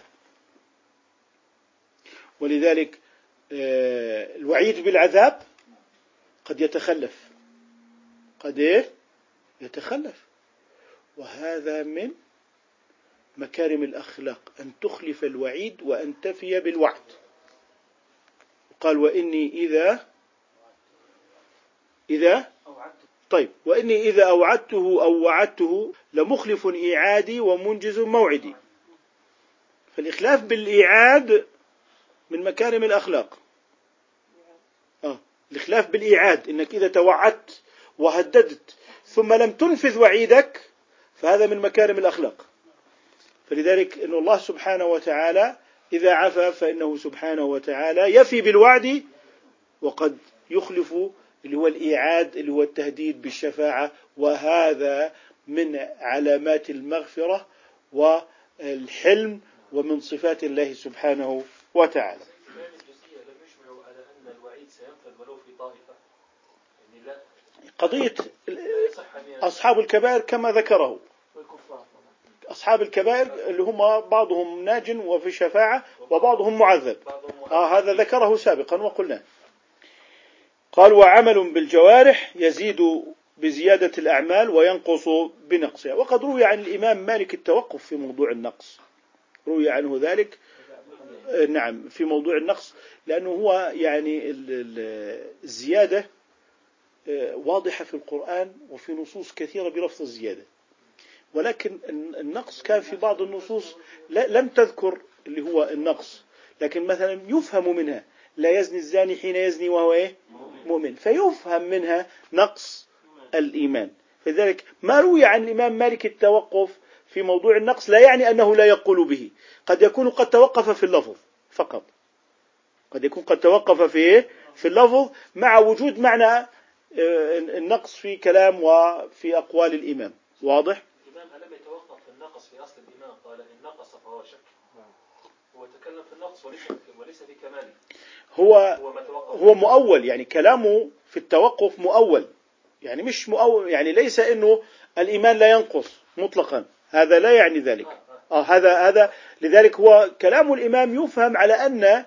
ولذلك الوعيد بالعذاب قد يتخلف، قد إيه؟ يتخلف، وهذا من مكارم الأخلاق أن تخلف الوعيد وأن تفي بالوعد. قال وإني إذا إذا طيب وإني إذا أوعدته أو وعدته لمخلف إيعادي ومنجز موعدي. فالإخلاف بالإيعاد من مكارم الأخلاق. آه. الإخلاف بالإيعاد، إنك إذا توعدت وهددت ثم لم تنفذ وعيدك فهذا من مكارم الأخلاق. فلذلك إن الله سبحانه وتعالى إذا عفا فإنه سبحانه وتعالى يفي بالوعد، وقد يخلف اللي هو الإيعاد اللي هو التهديد بالشفاعة، وهذا من علامات المغفرة والحلم ومن صفات الله سبحانه وتعالى. قضية أصحاب الكبائر كما ذكره، أصحاب الكبائر اللي هم بعضهم ناج وفي شفاعة وبعضهم معذب، آه هذا ذكره سابقا وقلنا. قال وعمل بالجوارح يزيد بزيادة الأعمال وينقص بنقصها. وقد روي عن الإمام مالك التوقف في موضوع النقص، روي عنه ذلك نعم في موضوع النقص، لأنه هو يعني الزيادة واضحة في القرآن وفي نصوص كثيرة بلفظ الزيادة، ولكن النقص كان في بعض النصوص لم تذكر اللي هو النقص، لكن مثلا يفهم منها لا يزني الزاني حين يزني وهو إيه؟ مؤمن، فيفهم منها نقص الإيمان. فذلك ما روي عن الإمام مالك التوقف في موضوع النقص لا يعني أنه لا يقول به، قد يكون قد توقف في اللفظ فقط، قد يكون قد توقف في في اللفظ مع وجود معنى النقص في كلام وفي أقوال الإمام. واضح؟ الإمام لم يتوقف في النقص في أصل الإيمان، قال إن نقص فهو شك، هو تكلم في النقص وليس وليس في كماله. هو هو مؤول، يعني كلامه في التوقف مؤول، يعني مش مؤول، يعني ليس إنه الإيمان لا ينقص مطلقا، هذا لا يعني ذلك. آه هذا هذا لذلك هو كلام الإمام يفهم على أن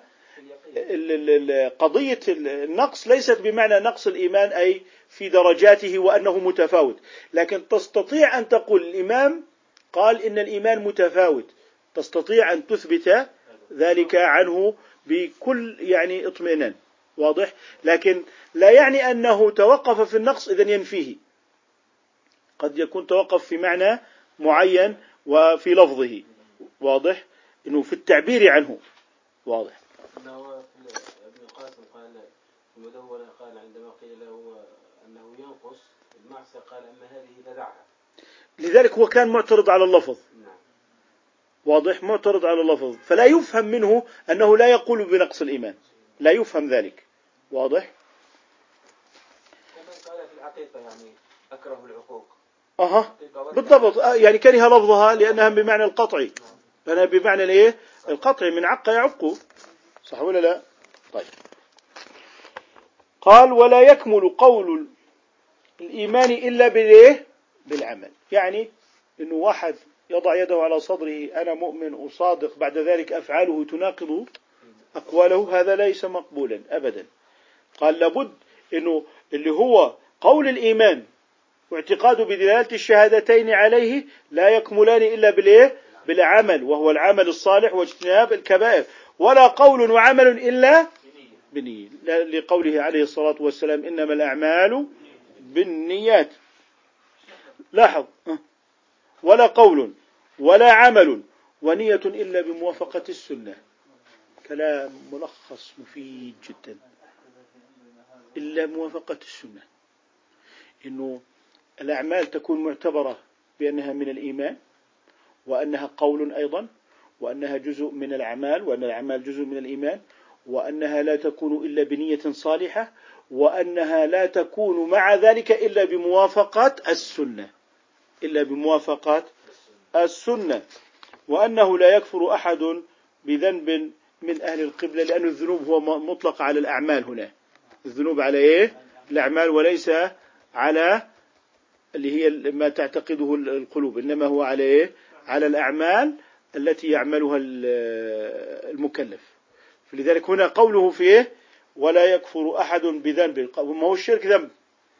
قضية النقص ليست بمعنى نقص الإيمان أي في درجاته وأنه متفاوت، لكن تستطيع أن تقول الإمام قال إن الإيمان متفاوت، تستطيع أن تثبت ذلك عنه بكل يعني اطمئنان. واضح؟ لكن لا يعني أنه توقف في النقص إذن ينفيه. قد يكون توقف في معنى معين وفي لفظه، واضح؟ إنه في التعبير عنه واضح. أنه ابن القاسم قال المدونة قال عندما قيل له أنه ينقص المعصية قال أما هذه لدعها. لذلك هو كان معترض على اللفظ، واضح، معترض على اللفظ، فلا يفهم منه أنه لا يقول بنقص الإيمان، لا يفهم ذلك، واضح. كما قال في الحقيقة يعني أكره العقوق. أها بالضبط، يعني كره لفظها لأنها بمعنى القطعي، لأنها بمعنى الإيه؟ القطعي، من عق يعق، صح ولا لا؟ طيب. قال ولا يكمل قول الإيمان إلا بالإيه؟ بالعمل. يعني إنه واحد يضع يده على صدره أنا مؤمن وصادق، بعد ذلك أفعاله تناقض أقواله، هذا ليس مقبولا أبدا. قال لابد إنه اللي هو قول الإيمان واعتقاد بدلالة الشهادتين عليه لا يكملان إلا بالإيه؟ بالعمل، وهو العمل الصالح واجتناب الكبائر، ولا قول وعمل إلا بنية، لقوله عليه الصلاة والسلام إنما الأعمال بالنيات. لاحظ، ولا قول ولا عمل ونية إلا بموافقة السنة. كلام ملخص مفيد جدا. إلا موافقة السنة، إنه الأعمال تكون معتبرة بأنها من الإيمان، وأنها قول أيضا، وأنها جزء من الأعمال، وأن الأعمال جزء من الإيمان، وأنها لا تكون إلا بنية صالحة، وأنها لا تكون مع ذلك إلا بموافقة السنة، إلا بموافقة السنة، وأنه لا يكفر أحد بذنب من أهل القبلة، لأن الذنوب هو مطلق على الأعمال هنا، الذنوب على إيه؟ الأعمال، وليس على اللي هي ما تعتقده القلوب، إنما هو على إيه؟ على الأعمال التي يعملها المكلف. فلذلك هنا قوله فيه ولا يكفر أحد بذنب، ما هو الشرك ذنب،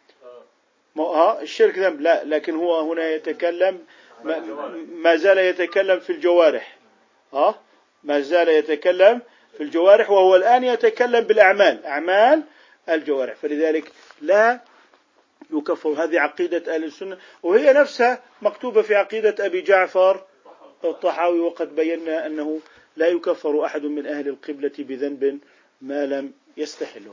ما ها الشرك ذنب لا، لكن هو هنا يتكلم ما, ما زال يتكلم في الجوارح، ها ما زال يتكلم في الجوارح، وهو الآن يتكلم بالأعمال، أعمال الجوارح، فلذلك لا يكفر. هذه عقيدة أهل السنة، وهي نفسها مكتوبة في عقيدة أبي جعفر الطحاوي، وقد بينا أنه لا يكفر أحد من أهل القبلة بذنب ما لم يستحله.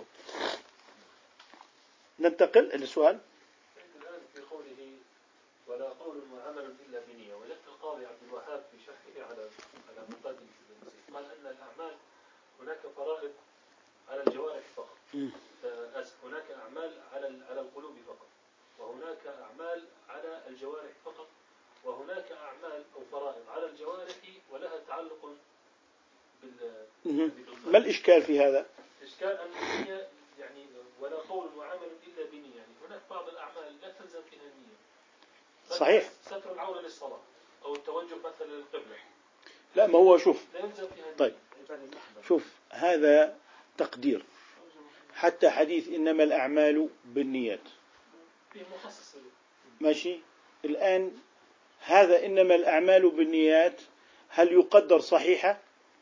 ننتقل إلى السؤال. الآن في قوله ولا قول وعمل إلا بنية، وجدت القاضي عبد الوهاب في شرحه على على مقدمة المسيح قال أن الأعمال هناك فرائض على الجوارح فقط، هناك أعمال على على القلوب فقط، وهناك أعمال على الجوارح فقط، وهناك أعمال أو فرائض على الجوارح ولها تعلق بال. ما الإشكال في هذا؟ الإشكال أن هي يعني ولا قول وعمل إلا بنية، يعني هناك بعض الأعمال لا تلزم فيها النية. صحيح. ستر العورة للصلاة أو التوجه مثلا للقبلة. لا ما هو شوف. لا يلزم فيها النية. طيب شوف هذا تقدير، حتى حديث إنما الأعمال بالنيات فيه مخصص. ماشي. الآن هذا إنما الأعمال بالنيات هل يقدر صحيحة؟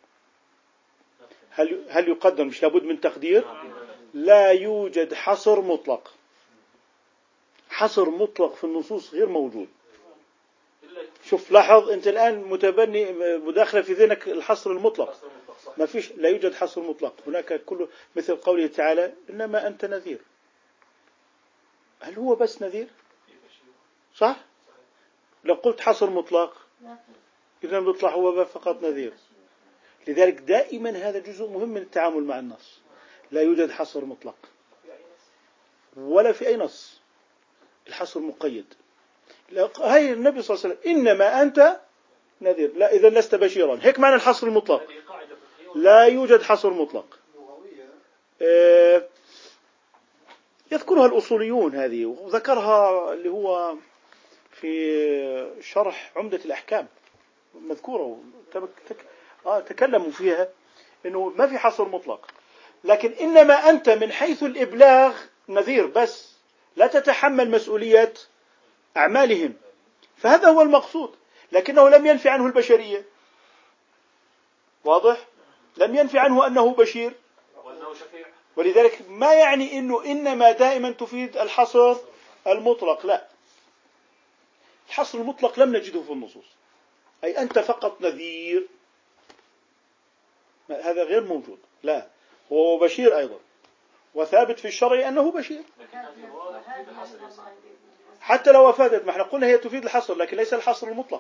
هل هل يقدر؟ مش لابد من تقدير. لا يوجد حصر مطلق، حصر مطلق في النصوص غير موجود. شوف لاحظ أنت الآن متبني مداخلة في ذهنك الحصر المطلق، ما فيش، لا يوجد حصر مطلق. هناك كله مثل قوله تعالى إنما أنت نذير. هل هو بس نذير؟ صح؟ لو قلت حصر مطلق إذا بيطلع هو فقط نذير. لذلك دائما هذا جزء مهم من التعامل مع النص، لا يوجد حصر مطلق ولا في أي نص. الحصر مقيد. هاي النبي صلى الله عليه وسلم إنما أنت نذير، لا إذا لست بشيرا، هيك معنى الحصر المطلق. لا يوجد حصر مطلق. آه يذكرها الأصوليون هذه، وذكرها اللي هو في شرح عمدة الأحكام مذكورة، آه تكلموا فيها إنه ما في حصر مطلق، لكن إنما أنت من حيث الإبلاغ نذير بس، لا تتحمل مسؤولية أعمالهم، فهذا هو المقصود، لكنه لم ينفي عنه البشرية. واضح؟ لم ينفي عنه أنه بشير، ولذلك ما يعني إنه إنما دائما تفيد الحصر المطلق، لا، الحصر المطلق لم نجده في النصوص، أي أنت فقط نذير، هذا غير موجود. لا، هو بشير أيضا، وثابت في الشرع أنه بشير. حتى لو أفادت، ما احنا قلنا هي تفيد الحصر لكن ليس الحصر المطلق.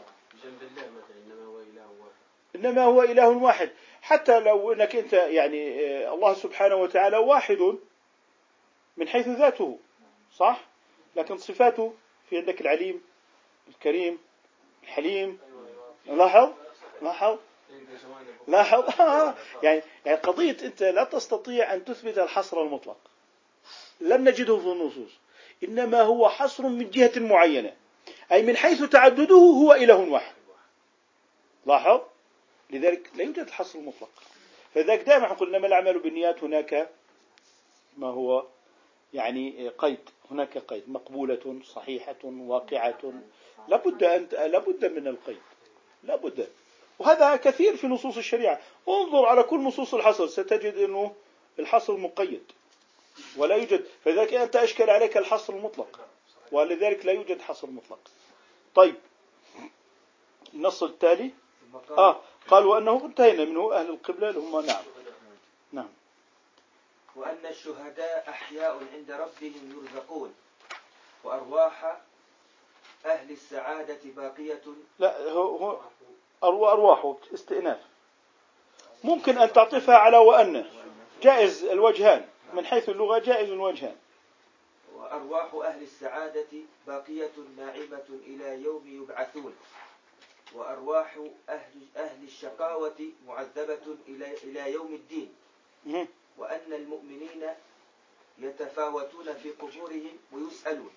إنما هو إله واحد. حتى لو أنك أنت يعني الله سبحانه وتعالى واحد من حيث ذاته، صح؟ لكن صفاته في عندك العليم، الكريم، الحليم. لاحظ لاحظ لاحظ يعني يعني قضية أنت لا تستطيع أن تثبت الحصر المطلق، لم نجده في النصوص، إنما هو حصر من جهة معينة، أي من حيث تعدده هو إله واحد. لاحظ، لذلك لا يوجد الحصر المطلق. فذلك دائما نقول إنما الأعمال بالنيات، هناك ما هو يعني قيد، هناك قيد، مقبولة، صحيحة، واقعة، لابد أن لابد من القيد، لابد. وهذا كثير في نصوص الشريعة. انظر على كل نصوص الحصر ستجد أنه الحصر مقيد ولا يوجد. فذلك أنت أشكل عليك الحصر المطلق، ولذلك لا يوجد حصر مطلق. طيب، النص التالي آه قال وأنه انتهينا منه أهل القبلة اللي هم نعم نعم وأن الشهداء أحياء عند ربهم يرزقون وأرواح أهل السعادة باقية. لا، هو هو أرواحه استئناف، ممكن أن تعطفها على وأن، جائز الوجهان من حيث اللغة، جائز الوجهان. وأرواح أهل السعادة باقية ناعمة إلى يوم يبعثون، وأرواح أهل أهل الشقاوة معذبة إلى إلى يوم الدين. وأن المؤمنين يتفاوتون في قبورهم ويسألون.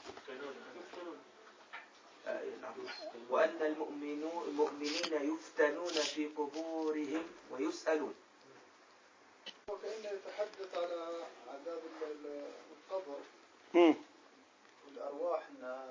وأن المؤمنين يفتنون في قبورهم ويسألون. وكأنه يتحدث على عذاب القبر والأرواح.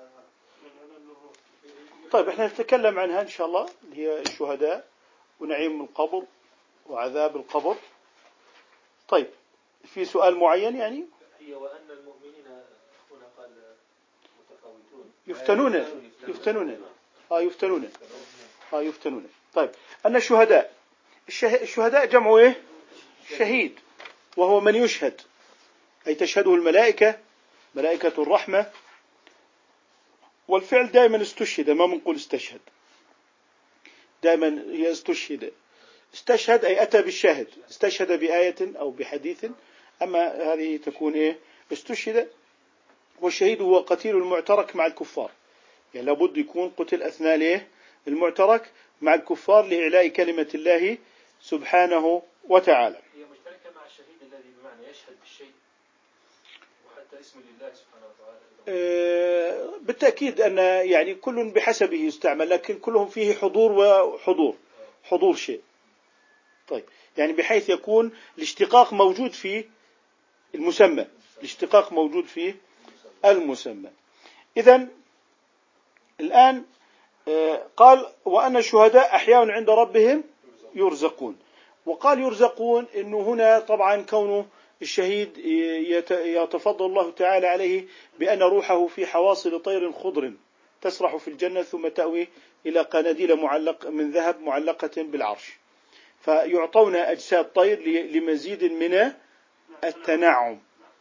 طيب، احنا نتكلم عنها إن شاء الله، اللي هي الشهداء ونعيم القبر وعذاب القبر. طيب، في سؤال معين يعني؟ هي وأن المؤمنين هنا قال متفاوتون يفتنون يفتنون آه يفتنون آه يفتنون. طيب، أن الشهداء الشهداء جمعوا إيه؟ شهيد، وهو من يشهد، أي تشهده الملائكة، ملائكة الرحمة. والفعل دائما استشهد، ما منقول استشهد، دائما هي استشهد. استشهد أي أتى بالشاهد، استشهد بآية أو بحديث، أما هذه تكون إيه؟ استشهد. والشهيد هو قتيل المعترك مع الكفار، يعني لابد يكون قتل أثناء إيه؟ المعترك مع الكفار لإعلاء كلمة الله سبحانه وتعالى. هي مشتركة مع الشهيد الذي بمعنى يشهد بالشيء وحتى اسم لله سبحانه وتعالى. أه بالتأكيد أن يعني كل بحسبه يستعمل، لكن كلهم فيه حضور وحضور، حضور شيء. طيب، يعني بحيث يكون الاشتقاق موجود في المسمى، الاشتقاق موجود في المسمى. إذن الآن قال وأن الشهداء أحياء عند ربهم يرزقون. وقال يرزقون إنه هنا طبعا كونه الشهيد يتفضل الله تعالى عليه بأن روحه في حواصل طير خضر تسرح في الجنة ثم تأوي إلى قناديل معلق من ذهب معلقة بالعرش، فيعطون أجساد طير لمزيد من التنعم.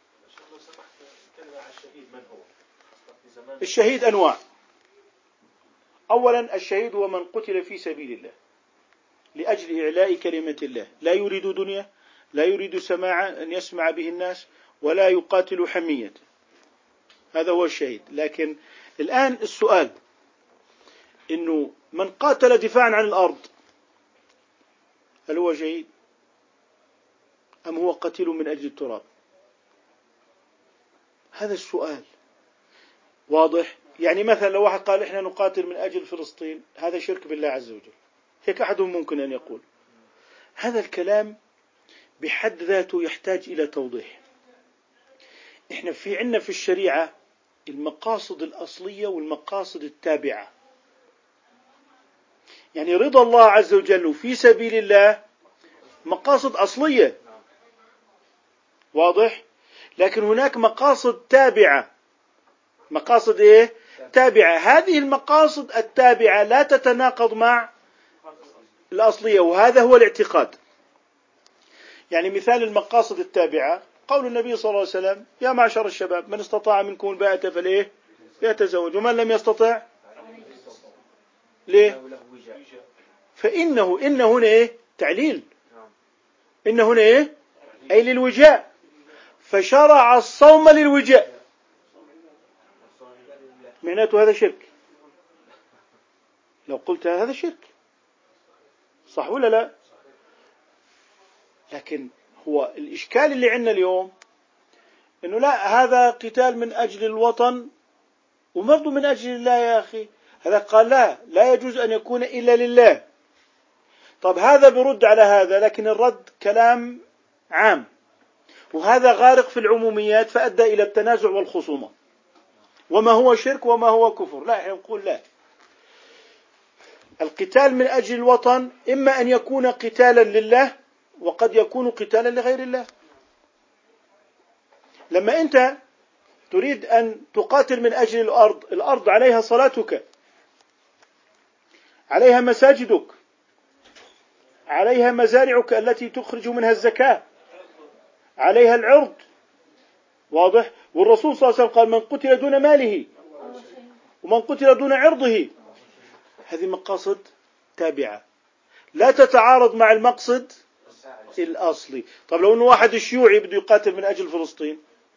الشهيد أنواع. أولا، الشهيد هو من قتل في سبيل الله لأجل إعلاء كلمة الله، لا يريد دنيا، لا يريد سماعا أن يسمع به الناس، ولا يقاتل حمية. هذا هو الشهيد. لكن الآن السؤال إنه من قاتل دفاعا عن الأرض هل هو شهيد أم هو قتيل من أجل التراب؟ هذا السؤال واضح. يعني مثلا لو واحد قال إحنا نقاتل من أجل فلسطين، هذا شرك بالله عز وجل، هيك أحدهم ممكن أن يقول. هذا الكلام بحد ذاته يحتاج إلى توضيح. إحنا في عنا في الشريعة المقاصد الأصلية والمقاصد التابعة. يعني رضا الله عز وجل في سبيل الله مقاصد أصلية، واضح. لكن هناك مقاصد تابعة. مقاصد إيه؟ تابعة. هذه المقاصد التابعة لا تتناقض مع الأصلية، وهذا هو الاعتقاد. يعني مثال المقاصد التابعة قول النبي صلى الله عليه وسلم: يا معشر الشباب من استطاع منكم الباءة فليه يتزوج ومن لم يستطع ليه؟ فإنه إن هنا إيه؟ تعليل. إن هنا إيه؟ أي للوجاء، فشرع الصوم للوجاء. معناته هذا شرك. لو قلت هذا شرك صح ولا لا؟ لكن هو الإشكال اللي عندنا اليوم إنه لا، هذا قتال من أجل الوطن وبرضه من أجل الله يا أخي. هذا قال لا لا يجوز أن يكون إلا لله. طب هذا برد على هذا، لكن الرد كلام عام، وهذا غارق في العموميات فأدى إلى التنازع والخصومة، وما هو شرك وما هو كفر. لا، احنا نقول لا، القتال من أجل الوطن إما أن يكون قتالا لله وقد يكون قتالا لغير الله. لما أنت تريد أن تقاتل من أجل الأرض، الأرض عليها صلاتك، عليها مساجدك، عليها مزارعك التي تخرج منها الزكاة، عليها العرض، واضح؟ والرسول صلى الله عليه وسلم قال: من قتل دون ماله ومن قتل دون عرضه. هذه مقاصد تابعة لا تتعارض مع المقصد الأصلي. طب لو أنه واحد الشيوعي بده يقاتل من أجل فلسطين،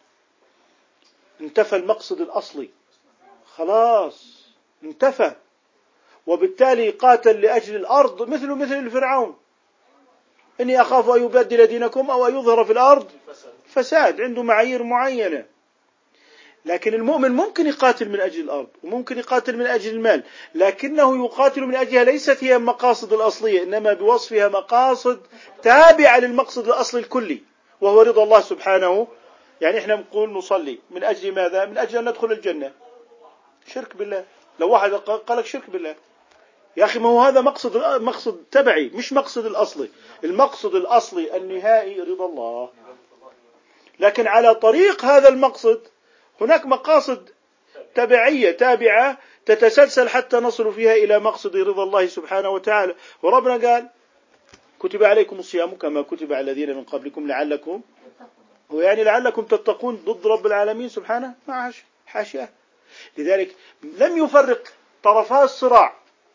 انتفى المقصد الأصلي، خلاص انتفى، وبالتالي قاتل لأجل الأرض مثل مثل الفرعون: إني أخاف أن يبدل دينكم أو أن يظهر في الأرض فساد. عنده معايير معينة. لكن المؤمن ممكن يقاتل من أجل الأرض وممكن يقاتل من أجل المال، لكنه يقاتل من أجلها ليست هي المقاصد الأصلية، إنما بوصفها مقاصد تابعة للمقصد الأصلي الكلي وهو رضا الله سبحانه. يعني إحنا نقول نصلي من أجل ماذا؟ من أجل أن ندخل الجنة. شرك بالله. لو واحد قال لك شرك بالله، يا أخي ما هو هذا مقصد مقصد تبعي مش مقصد الأصلي. المقصد الأصلي النهائي رضا الله، لكن على طريق هذا المقصد هناك مقاصد تبعية تابعة تتسلسل حتى نصل فيها إلى مقصد رضا الله سبحانه وتعالى. وربنا قال: كتب عليكم الصيام كما كتب على الذين من قبلكم لعلكم، هو يعني لعلكم تتقون ضد رب العالمين سبحانه؟ ما حاشاه. لذلك لم يفرق طرفا الصراع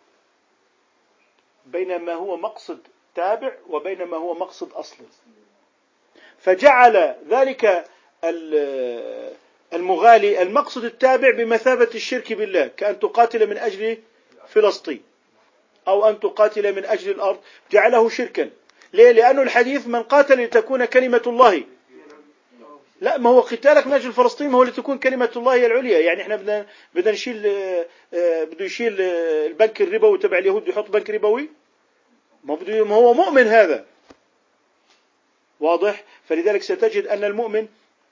بين ما هو مقصد تابع وبين ما هو مقصد أصلي، فجعل ذلك المغالي المقصد التابع بمثابة الشرك بالله، كأن تقاتل من أجل فلسطين أو أن تقاتل من أجل الأرض، جعله شركا. ليه؟ لأنه الحديث: من قاتل لتكون كلمة الله. لا، ما هو قتالك من أجل فلسطين ما هو لتكون كلمة الله العليا. يعني إحنا بدنا بدنا نشيل بده يشيل البنك الربوي تبع اليهود يحط بنك ربوي؟ ما بده، ما هو مؤمن هذا، واضح؟ فلذلك ستجد أن المؤمن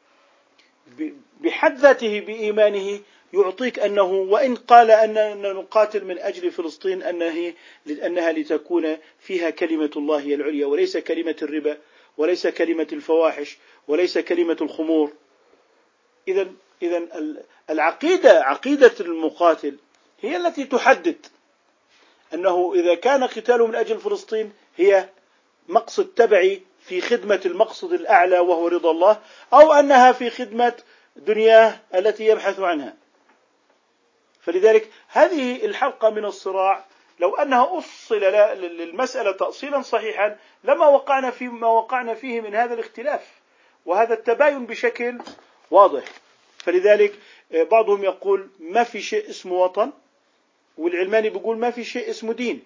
بحد ذاته بإيمانه يعطيك أنه وإن قال أننا نقاتل من أجل فلسطين أنها أنها لتكون فيها كلمة الله هي العليا، وليس كلمة الربا، وليس كلمة الفواحش، وليس كلمة الخمور. إذن إذن العقيدة، عقيدة المقاتل هي التي تحدد أنه إذا كان قتاله من أجل فلسطين هي مقصد تبعي في خدمة المقصد الأعلى وهو رضا الله، أو أنها في خدمة دنياه التي يبحث عنها. فلذلك هذه الحلقة من الصراع لو أنها أصل للمسألة تأصيلا صحيحا لما وقعنا في ما وقعنا فيه من هذا الاختلاف وهذا التباين بشكل واضح. فلذلك بعضهم يقول ما في شيء اسمه وطن، والعلماني بيقول ما في شيء اسمه دين.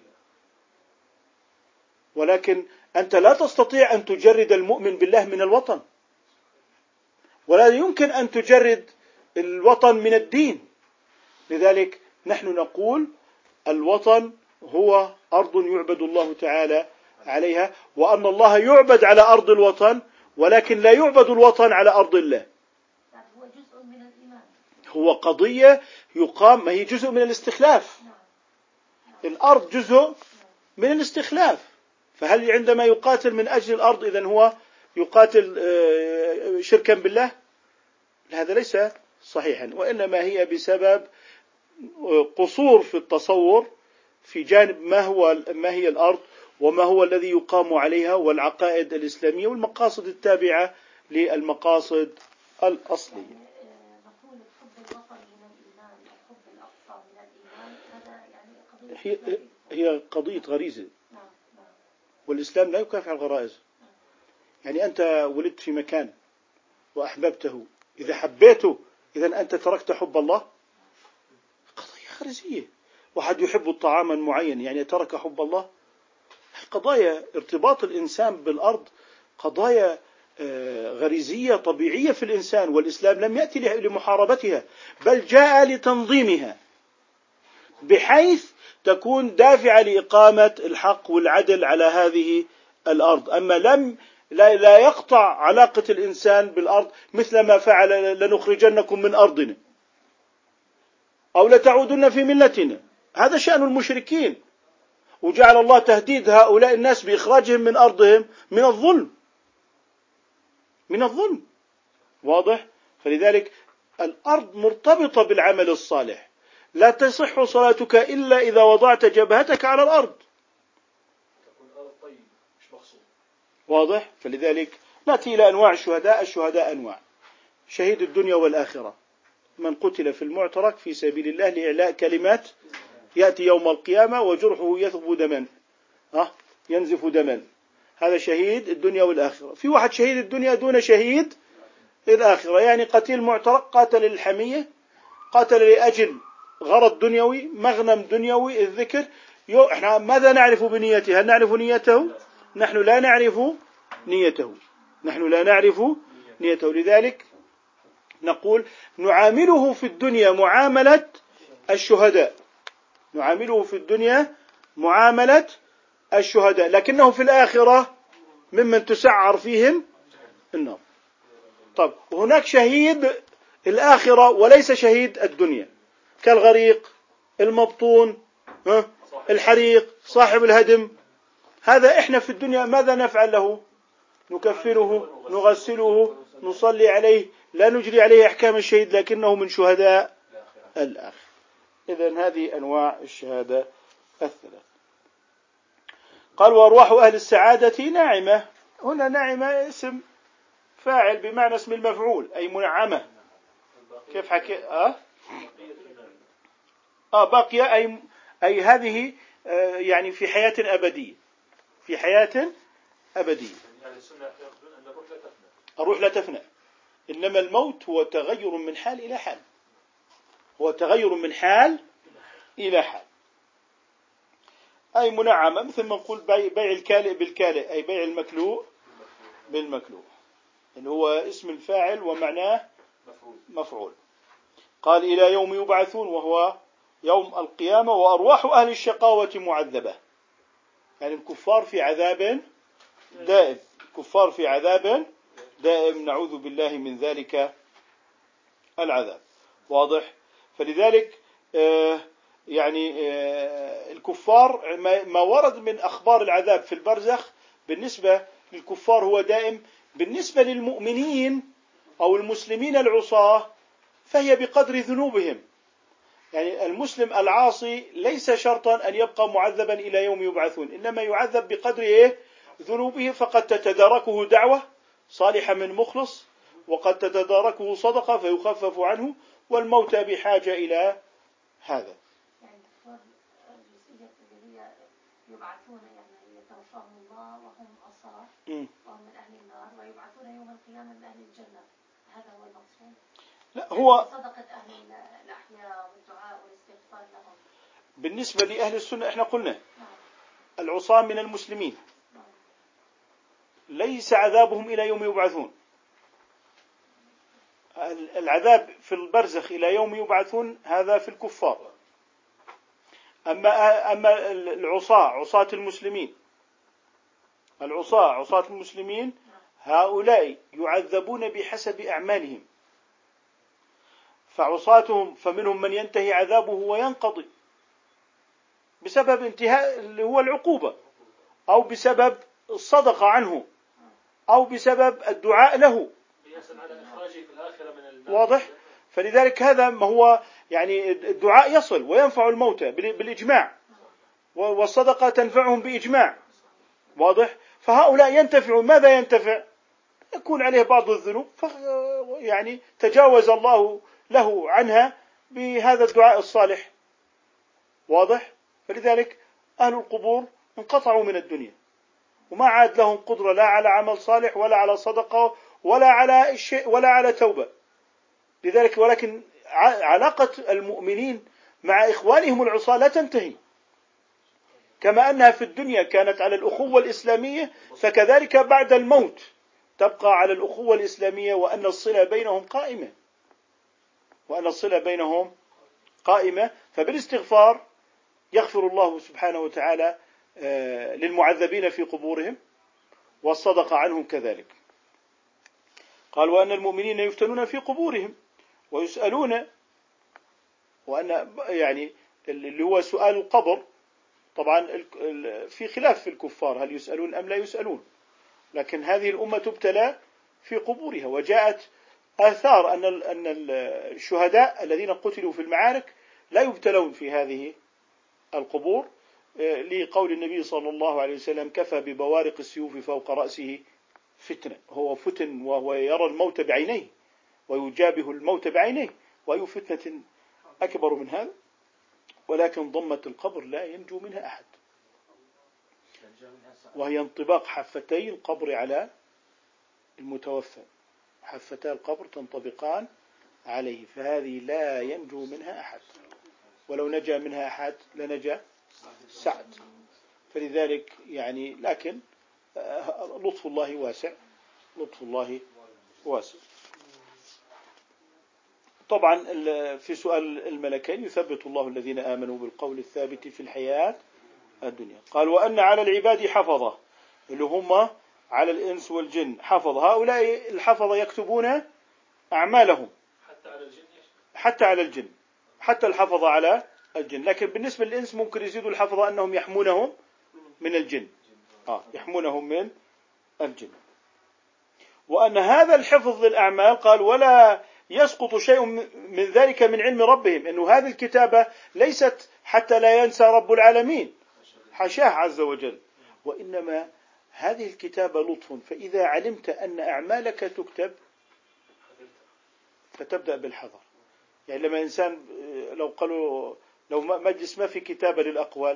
ولكن أنت لا تستطيع أن تجرد المؤمن بالله من الوطن، ولا يمكن أن تجرد الوطن من الدين. لذلك نحن نقول الوطن هو أرض يعبد الله تعالى عليها، وأن الله يعبد على أرض الوطن، ولكن لا يعبد الوطن على أرض الله. هو جزء من الإيمان، هو قضية يقام، ما هي جزء من الاستخلاف. الأرض جزء من الاستخلاف. فهل عندما يقاتل من أجل الأرض إذن هو يقاتل شركا بالله؟ هذا ليس صحيحا، وإنما هي بسبب قصور في التصور في جانب ما هو ما هي الأرض وما هو الذي يقام عليها والعقائد الإسلامية والمقاصد التابعة للمقاصد الأصلية. نقول حب الوطن من الإيمان أو حب الأقصى من الإيمان، هذا يعني هي هي قضية غريزة، نعم نعم. والإسلام لا يكافح الغرائز. يعني أنت ولدت في مكان وأحببته، إذا حبيته إذا أنت تركت حب الله، قضية غريزية. واحد يحب الطعام معين يعني ترك حب الله. قضايا ارتباط الإنسان بالأرض قضايا غريزية طبيعية في الإنسان، والإسلام لم يأتي لمحاربتها بل جاء لتنظيمها بحيث تكون دافعة لإقامة الحق والعدل على هذه الأرض. أما لم لا, لا يقطع علاقة الإنسان بالأرض مثل ما فعل لنخرجنكم من أرضنا أو لتعودن في ملتنا، هذا شأن المشركين. وجعل الله تهديد هؤلاء الناس بإخراجهم من أرضهم من الظلم من الظلم واضح. فلذلك الأرض مرتبطة بالعمل الصالح، لا تصح صلاتك إلا إذا وضعت جبهتك على الأرض، واضح. فلذلك نأتي إلى أنواع الشهداء. الشهداء أنواع: شهيد الدنيا والآخرة، من قتل في المعترك في سبيل الله لإعلاء كلمات، يأتي يوم القيامة وجرحه يثب دما، ها ينزف دما، هذا شهيد الدنيا والآخرة. في واحد شهيد الدنيا دون شهيد الآخرة، يعني قتيل معترك قاتل للحمية، قاتل لأجل غرض دنيوي، مغنم دنيوي، الذكر. احنا ماذا نعرف بنيته؟ هل نعرف نيته؟ نحن لا نعرف نيته نحن لا نعرف نيته. لذلك نقول نعامله في الدنيا معاملة الشهداء، نعامله في الدنيا معاملة الشهداء، لكنه في الآخرة ممن تسعر فيهم النار. طب هناك شهيد الآخرة وليس شهيد الدنيا، كالغريق، المبطون، الحريق، صاحب الهدم. هذا إحنا في الدنيا ماذا نفعل له؟ نكفره، نغسله، نصلي عليه، لا نجري عليه أحكام الشهيد، لكنه من شهداء الآخرة. إذن هذه أنواع الشهادة الثلاث. قال: وأرواح أهل السعادة ناعمة. هنا ناعمة اسم فاعل بمعنى اسم المفعول، أي منعمة. كيف حكي؟ آه؟ آه باقية، أي أي هذه آه يعني في حياة أبدية، في حياة أبدية. يعني السنة يقولون أن الروح لا تفنى. الروح لا تفنى، إنما الموت هو تغير من حال إلى حال، هو تغير من حال إلى حال، أي منعمة. مثل ما نقول بيع, بيع الكالئ بالكالئ، أي بيع المكلوء بالمكلوء، اللي هو اسم الفاعل ومعناه مفعول. قال: إلى يوم يبعثون، وهو يوم القيامة. وأرواح أهل الشقاوة معذبة، يعني الكفار في عذاب دائم، الكفار في عذاب دائم، نعوذ بالله من ذلك العذاب، واضح. فلذلك آه يعني آه الكفار ما ورد من أخبار العذاب في البرزخ بالنسبة للكفار هو دائم، بالنسبة للمؤمنين أو المسلمين العصاة فهي بقدر ذنوبهم. يعني المسلم العاصي ليس شرطا أن يبقى معذبا إلى يوم يبعثون، إنما يعذب بقدر إيه؟ ذنوبه. فقد تتداركه دعوة صالحة من مخلص، وقد تتداركه صدقة فيخفف عنه، والموت بحاجة إلى هذا. يعني الجزئية اللي هي يبعثون، يعني يتوفاهم الله وهم عصاة وهم من أهل النار، ويبعثون يوم القيامة من أهل الجنة، هذا هو المقصود. لا، هو صدقة أهل الأحياء والدعاء والاستغفار لهم. بالنسبة لأهل السنة احنا قلنا العصاة من المسلمين ليس عذابهم إلى يوم يبعثون، العذاب في البرزخ إلى يوم يبعثون هذا في الكفار. أما أما العصاة، عصاة المسلمين، العصاة عصاة المسلمين هؤلاء يعذبون بحسب أعمالهم، فعصاتهم فمنهم من ينتهي عذابه وينقضي بسبب انتهاء اللي هو العقوبة، أو بسبب الصدقة عنه، أو بسبب الدعاء له، واضح. فلذلك هذا ما هو يعني الدعاء يصل وينفع الموتى بالإجماع، والصدقة تنفعهم بإجماع، واضح؟ فهؤلاء ينتفعون. ماذا ينتفع؟ يكون عليه بعض الذنوب يعني تجاوز الله له عنها بهذا الدعاء الصالح، واضح؟ فلذلك أهل القبور انقطعوا من الدنيا وما عاد لهم قدرة لا على عمل صالح ولا على صدقة ولا على شيء ولا على توبة. لذلك ولكن علاقة المؤمنين مع إخوانهم العصاة لا تنتهي، كما أنها في الدنيا كانت على الأخوة الإسلامية، فكذلك بعد الموت تبقى على الأخوة الإسلامية، وأن الصلة بينهم قائمة وأن الصلة بينهم قائمة. فبالاستغفار يغفر الله سبحانه وتعالى للمعذبين في قبورهم، والصدقة عنهم كذلك. قال وأن المؤمنين يفتنون في قبورهم ويسألون، وأن يعني اللي هو سؤال القبر طبعا في خلاف في الكفار هل يسألون أم لا يسألون، لكن هذه الأمة تبتلى في قبورها. وجاءت آثار أن أن الشهداء الذين قتلوا في المعارك لا يبتلون في هذه القبور، لقول النبي صلى الله عليه وسلم كفى ببوارق السيوف فوق رأسه فتنة. هو فتن وهو يرى الموت بعينيه ويجابه الموت بعينيه، وأي فتنة أكبر من هذا؟ ولكن ضمة القبر لا ينجو منها أحد، وهي انطباق حفتي القبر على المتوفى، حفتا القبر تنطبقان عليه، فهذه لا ينجو منها أحد، ولو نجا منها أحد لنجا سعد. فلذلك يعني لكن لطف الله واسع، لطف الله واسع. طبعا في سؤال الملكين يثبت الله الذين آمنوا بالقول الثابت في الحياة الدنيا. قال وأن على العباد حفظة، اللي هم على الإنس والجن حفظة. هؤلاء الحفظة يكتبون أعمالهم حتى على الجن، حتى على الجن، حتى الحفظة على الجن. لكن بالنسبة للإنس ممكن يزيدوا الحفظة أنهم يحمونهم من الجن، آه يحمونهم من الجن. وأن هذا الحفظ للأعمال قال ولا يسقط شيء من ذلك من علم ربهم، أنه هذه الكتابة ليست حتى لا ينسى رب العالمين، حاشاه عز وجل، وإنما هذه الكتابة لطف. فإذا علمت أن أعمالك تكتب فتبدأ بالحذر. يعني لما إنسان لو قالوا لو مجلس ما في كتابة للأقوال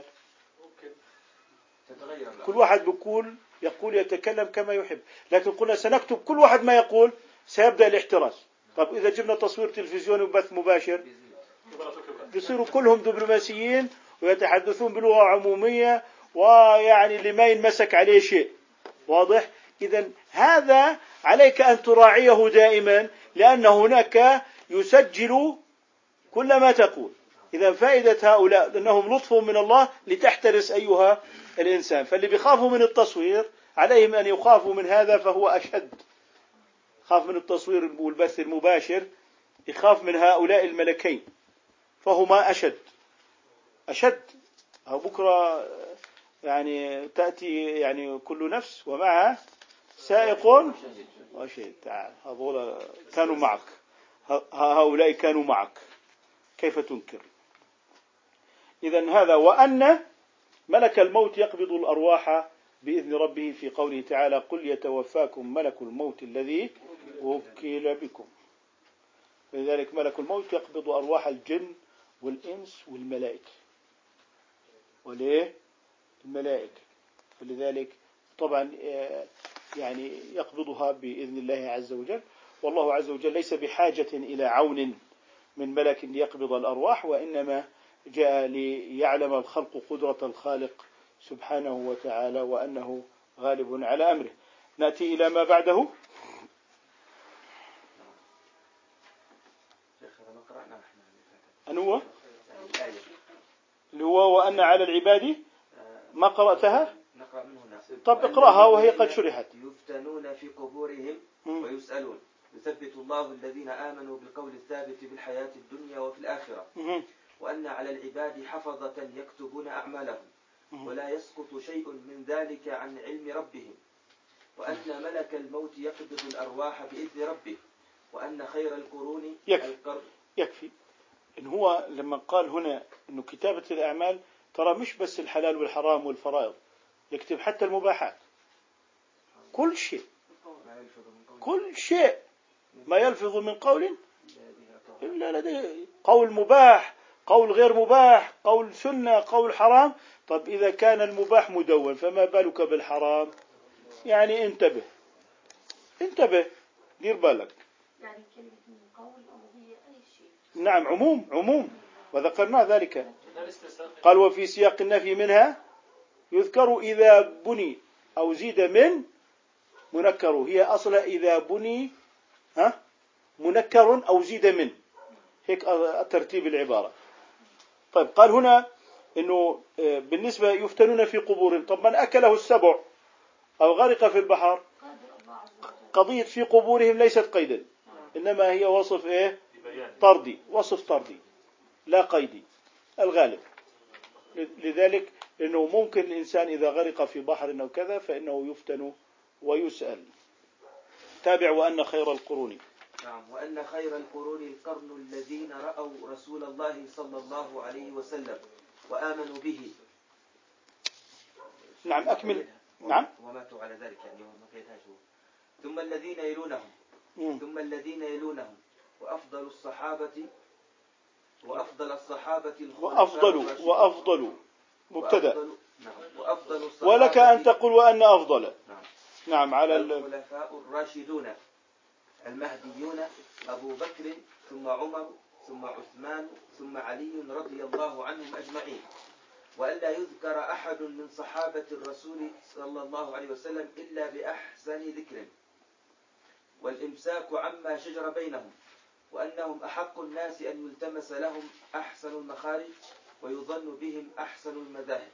كل واحد بيقول يقول يتكلم كما يحب، لكن قلنا سنكتب كل واحد ما يقول سيبدأ الاحتراس. طب إذا جبنا تصوير تلفزيوني وبث مباشر بيصيروا كلهم دبلوماسيين ويتحدثون بلغة عمومية، ويعني اللي ما ينمسك عليه شيء، واضح؟ إذن هذا عليك أن تراعيه دائما، لأن هناك يسجل كل ما تقول. إذا فائدة هؤلاء أنهم لطف من الله لتحترس أيها الإنسان. فاللي بيخافوا من التصوير عليهم أن يخافوا من هذا، فهو أشد. خاف من التصوير والبث المباشر، يخاف من هؤلاء الملكين، فهما أشد أشد. بكرة يعني تأتي يعني كل نفس ومعها سائق وشهيد. تعال هؤلاء كانوا معك، هؤلاء كانوا معك، كيف تنكر؟ إذن هذا. وأن ملك الموت يقبض الأرواح بإذن ربه في قوله تعالى قل يتوفاكم ملك الموت الذي وكل بكم. لذلك ملك الموت يقبض أرواح الجن والإنس والملائكة. وليه؟ الملائكة. فلذلك طبعا يعني يقبضها بإذن الله عز وجل، والله عز وجل ليس بحاجة إلى عون من ملك ليقبض الأرواح، وإنما جاء ليعلم الخلق قدرة الخالق سبحانه وتعالى، وأنه غالب على أمره. نأتي إلى ما بعده. أنوه اللي هو وأن على العباد ما قرأتها. طب اقرأها وهي قد شرحت. يفتنون في قبورهم ويسألون يثبت الله الذين آمنوا بالقول الثابت بالحياة الدنيا وفي الآخرة. وأن على العباد حفظة يكتبون أعمالهم ولا يسقط شيء من ذلك عن علم ربهم. وأن ملك الموت يقبض الأرواح بإذن ربه وأن خير القرون يكفي. القرن. يكفي إن هو لما قال هنا إنه كتابة الأعمال ترى مش بس الحلال والحرام والفرائض، يكتب حتى المباحات، كل شيء كل شيء ما يلفظ من قول إلا لديه قول مباح، قول غير مباح، قول سنة، قول حرام. طب إذا كان المباح مدون فما بالك بالحرام؟ يعني انتبه انتبه دير بالك. يعني كلمة من قول أو هي أي شيء. نعم عموم عموم، وذكرنا ذلك. قال وفي سياق النفي منها يذكر إذا بني أو زيد من منكر، هي أصلا إذا بني ها منكر أو زيد من، هيك ترتيب العبارة. طيب قال هنا إنه بالنسبة يفتنون في قبور، طب من أكله السبع أو غرق في البحر، قضية في قبورهم ليست قيدا، إنما هي وصف إيه طردي، وصف طردي لا قيدي الغالب. لذلك إنه ممكن الإنسان إذا غرق في بحر أو كذا فإنه يفتن ويسأل. تابع وأن خير القرون. نعم وأن خير القرون القرن الذين رأوا رسول الله صلى الله عليه وسلم وآمنوا به. نعم أكمل. نعم وماتوا على ذلك يعني ما كيدهاش. ثم الذين يلونهم مم. ثم الذين يلونهم وأفضل الصحابة وأفضل الصحابة وأفضل وأفضل مبتدأ. نعم وأفضل الصحابة. ولك أن تقول وأن أفضل. نعم. نعم على الخلفاء الراشدون المهديون أبو بكر ثم عمر ثم عثمان ثم علي رضي الله عنهم أجمعين. وألا يذكر أحد من صحابة الرسول صلى الله عليه وسلم إلا بأحسن ذكر، والإمساك عما شجر بينهم، وأنهم أحق الناس أن يلتمس لهم أحسن المخارج ويظن بهم أحسن المذاهب،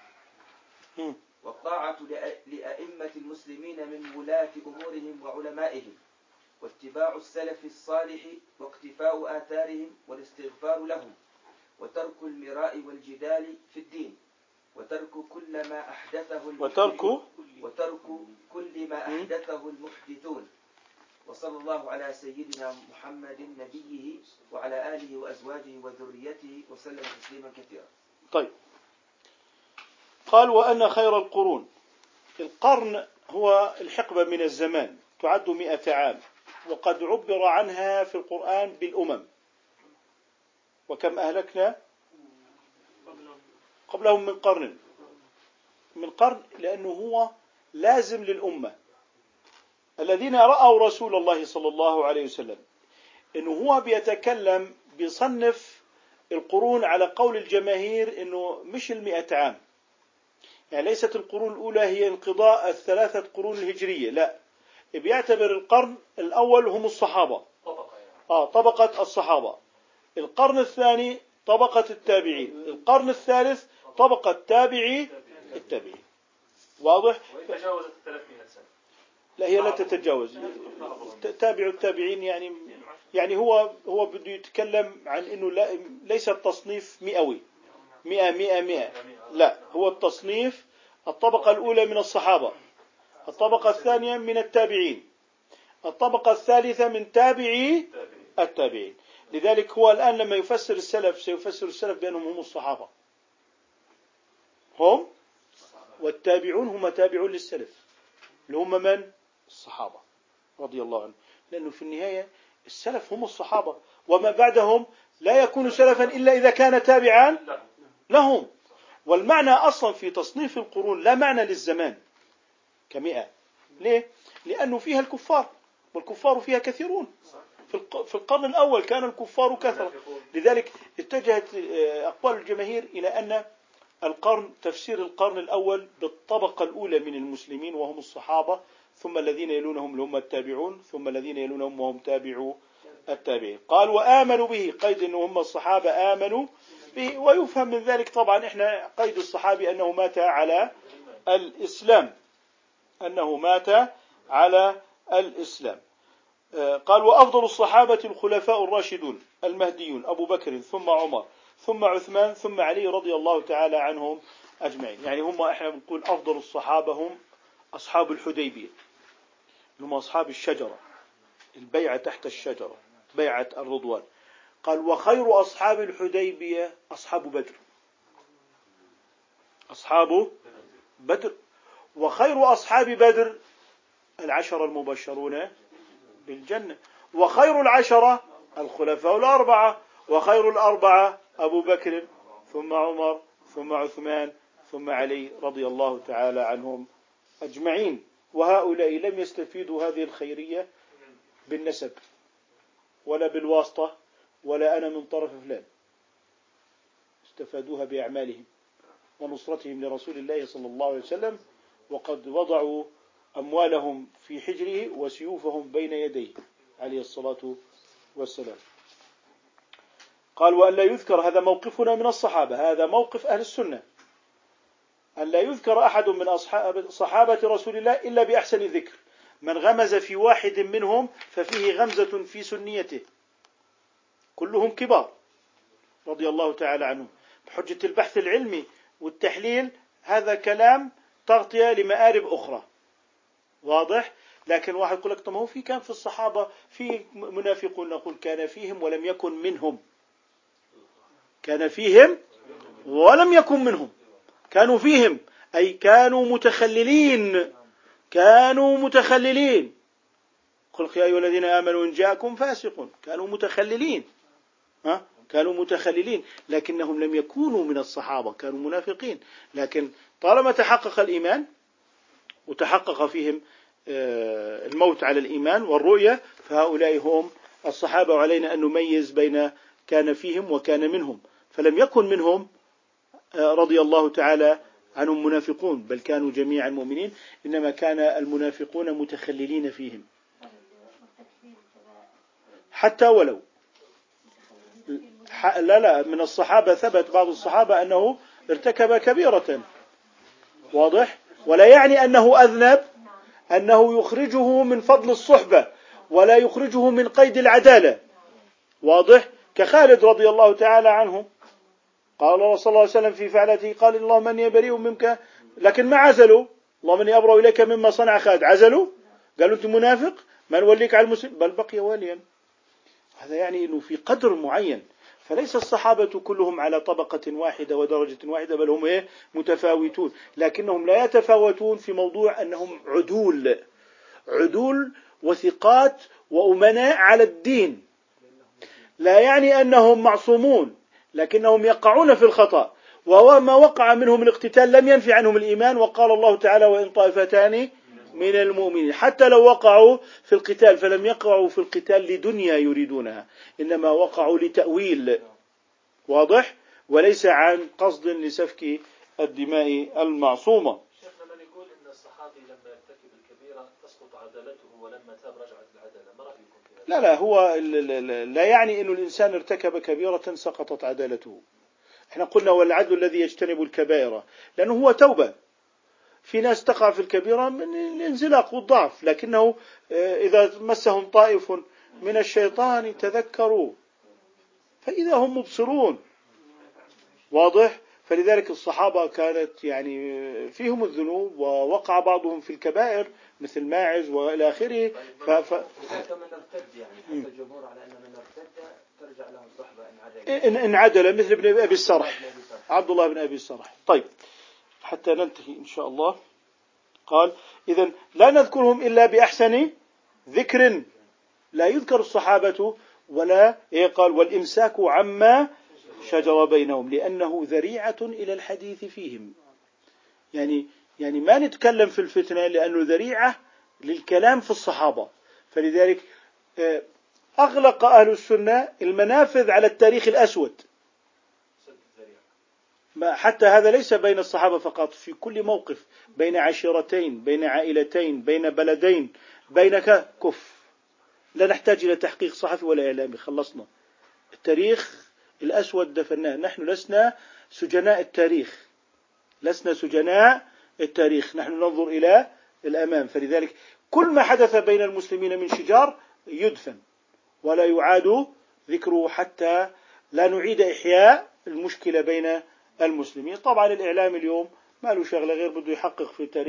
والطاعة لأئمة المسلمين من ولاة أمورهم وعلمائهم، واتباع السلف الصالح واقتفاء آثارهم والاستغفار لهم، وترك المراء والجدال في الدين، وترك كل ما أحدثه وترك وترك كل ما أحدثه المحدثون. وصلى الله على سيدنا محمد نبيه وعلى آله وأزواجه وذريته وسلم تسليما كثيرا. طيب قال وأن خير القرون، القرن هو الحقبة من الزمان تعد مئة عام، وقد عبر عنها في القرآن بالأمم. وكم أهلكنا قبلهم من قرن، من قرن لأنه هو لازم للأمة. الذين رأوا رسول الله صلى الله عليه وسلم، إنه هو بيتكلم بيصنف القرون على قول الجماهير إنه مش المئة عام، يعني ليست القرون الأولى هي انقضاء الثلاثة قرون الهجرية، لا، بيعتبر القرن الأول هم الصحابة، آه طبقة الصحابة، القرن الثاني طبقة التابعين، القرن الثالث طبقة تابعي التابعين. واضح؟ وتجاوزت ثلاثمئة سنة. لا هي لا تتجاوز، تابع التابعين يعني يعني هو هو بده يتكلم عن انه لا ليس التصنيف مئوي مئة مئة مئة، لا، هو التصنيف الطبقة الأولى من الصحابة، الطبقة الثانية من التابعين، الطبقة الثالثة من تابعي التابعين. لذلك هو الآن لما يفسر السلف سيفسر السلف بأنهم هم الصحابة، هم والتابعون هم تابعون للسلف اللي هم من؟ الصحابة رضي الله عنهم، لأنه في النهاية السلف هم الصحابة، وما بعدهم لا يكون سلفا إلا إذا كان تابعا لهم. والمعنى أصلا في تصنيف القرون لا معنى للزمان كمئة، ليه؟ لأنه فيها الكفار، والكفار فيها كثيرون. في القرن الأول كان الكفار كثرة، لذلك اتجهت أقوال الجماهير إلى أن القرن تفسير القرن الأول بالطبقة الأولى من المسلمين وهم الصحابة، ثم الذين يلونهم اللي هم التابعون، ثم الذين يلونهم وهم تابعوا التابعين. قال وآمنوا به، قيد أنه هم الصحابة آمنوا به، ويفهم من ذلك طبعا إحنا قيد الصحابي أنه مات على الإسلام، أنه مات على الإسلام. قال وأفضل الصحابة الخلفاء الراشدون المهديون أبو بكر ثم عمر ثم عثمان ثم علي رضي الله تعالى عنهم أجمعين. يعني هم إحنا بنقول أفضل الصحابة هم أصحاب الحديبية، هم أصحاب الشجرة البيعة تحت الشجرة، بيعة الرضوان. قال وخير أصحاب الحديبية أصحاب بدر، أصحاب بدر، وخير أصحاب بدر العشر المبشرون بالجنة، وخير العشرة الخلفاء الأربعة، وخير الأربعة أبو بكر ثم عمر ثم عثمان ثم علي رضي الله تعالى عنهم أجمعين. وهؤلاء لم يستفيدوا هذه الخيرية بالنسب ولا بالواسطة ولا أنا من طرف فلان، استفادوها بأعمالهم ونصرتهم لرسول الله صلى الله عليه وسلم، وقد وضعوا أموالهم في حجره وسيوفهم بين يديه عليه الصلاة والسلام. قال وأن لا يذكر، هذا موقفنا من الصحابة، هذا موقف أهل السنة، أن لا يذكر أحد من أصحاب صحابة رسول الله إلا بأحسن ذكر، من غمز في واحد منهم ففيه غمزة في سنيته، كلهم كبار رضي الله تعالى عنهم. بحجة البحث العلمي والتحليل هذا كلام تغطية لمآرب أخرى، واضح؟ لكن واحد يقول لك طب ما هو في كان في الصحابة في منافقون، نقول كان فيهم ولم يكن منهم، كان فيهم ولم يكن منهم، كانوا فيهم أي كانوا متخللين، كانوا متخللين. قل يا أيها الذين آمنوا إن جاءكم فاسق، كانوا متخللين، ها؟ كانوا متخللين، لكنهم لم يكونوا من الصحابة، كانوا منافقين. لكن طالما تحقق الإيمان وتحقق فيهم الموت على الإيمان والرؤية فهؤلاء هم الصحابة، وعلينا أن نميز بين كان فيهم وكان منهم. فلم يكن منهم رضي الله تعالى عنهم منافقون، بل كانوا جميعا مؤمنين، إنما كان المنافقون متخللين فيهم. حتى ولو لا لا من الصحابة ثبت بعض الصحابة أنه ارتكب كبيرة، واضح؟ ولا يعني أنه أذنب، أنه يخرجه من فضل الصحبة ولا يخرجه من قيد العدالة، واضح؟ كخالد رضي الله تعالى عنه، قال الله صلى الله عليه وسلم في فعلته قال اللهم اني بريء منك، لكن ما عزلوا، اللهم اني ابرأ اليك مما صنع خالد، عزلوا قالوا انت منافق ما نوليك على المسلم، بل بقي واليا. هذا يعني انه في قدر معين، فليس الصحابة كلهم على طبقة واحدة ودرجة واحدة، بل هم ايه متفاوتون، لكنهم لا يتفاوتون في موضوع انهم عدول، عدول وثقات وأمناء على الدين، لا يعني انهم معصومون، لكنهم يقعون في الخطأ، وهو ما وقع منهم الاقتتال لم ينفي عنهم الإيمان. وقال الله تعالى وإن طائفتان من المؤمنين، حتى لو وقعوا في القتال فلم يقعوا في القتال لدنيا يريدونها، إنما وقعوا لتأويل، واضح؟ وليس عن قصد لسفك الدماء المعصومة. شيخنا من يقول إن الصحابي لما يرتكب الكبيرة تسقط عدالته ولما تاب رجعت العدالة، ما رأيكم في هذا؟ لا لا هو لا يعني إنه الإنسان ارتكب كبيرة سقطت عدالته. احنا قلنا والعدل الذي يجتنب الكبائر، لأنه هو توبة. في ناس تقع في الكبيرة من الانزلاق والضعف، لكنه إذا مسهم طائف من الشيطان تذكروا فإذا هم مبصرون، واضح؟ فلذلك الصحابة كانت يعني فيهم الذنوب ووقع بعضهم في الكبائر مثل ماعز وإلى آخره. ف... ف... هناك من ارتد، يعني حتى الجمهور على أن من ارتد ترجع له الصحبة إن عدل، إن, إن عدل، مثل ابن أبي السرح، عبد الله بن أبي السرح. طيب حتى ننتهي إن شاء الله. قال إذن لا نذكرهم إلا بأحسن ذكر، لا يذكر الصحابة ولا قال والإمساك عما شجر بينهم، لأنه ذريعة إلى الحديث فيهم، يعني يعني ما نتكلم في الفتنة لأنه ذريعة للكلام في الصحابة. فلذلك أغلق أهل السنة المنافذ على التاريخ الأسود، حتى هذا ليس بين الصحابة فقط، في كل موقف بين عشيرتين، بين عائلتين، بين بلدين، بين كف، لا نحتاج إلى تحقيق صحفي ولا إعلامي، خلصنا التاريخ الأسود دفناه. نحن لسنا سجناء التاريخ، لسنا سجناء التاريخ، نحن ننظر إلى الأمام. فلذلك كل ما حدث بين المسلمين من شجار يدفن ولا يعاد ذكره حتى لا نعيد إحياء المشكلة بين المسلمين. طبعا الإعلام اليوم ما له شغلة غير بده يحقق في تاريخ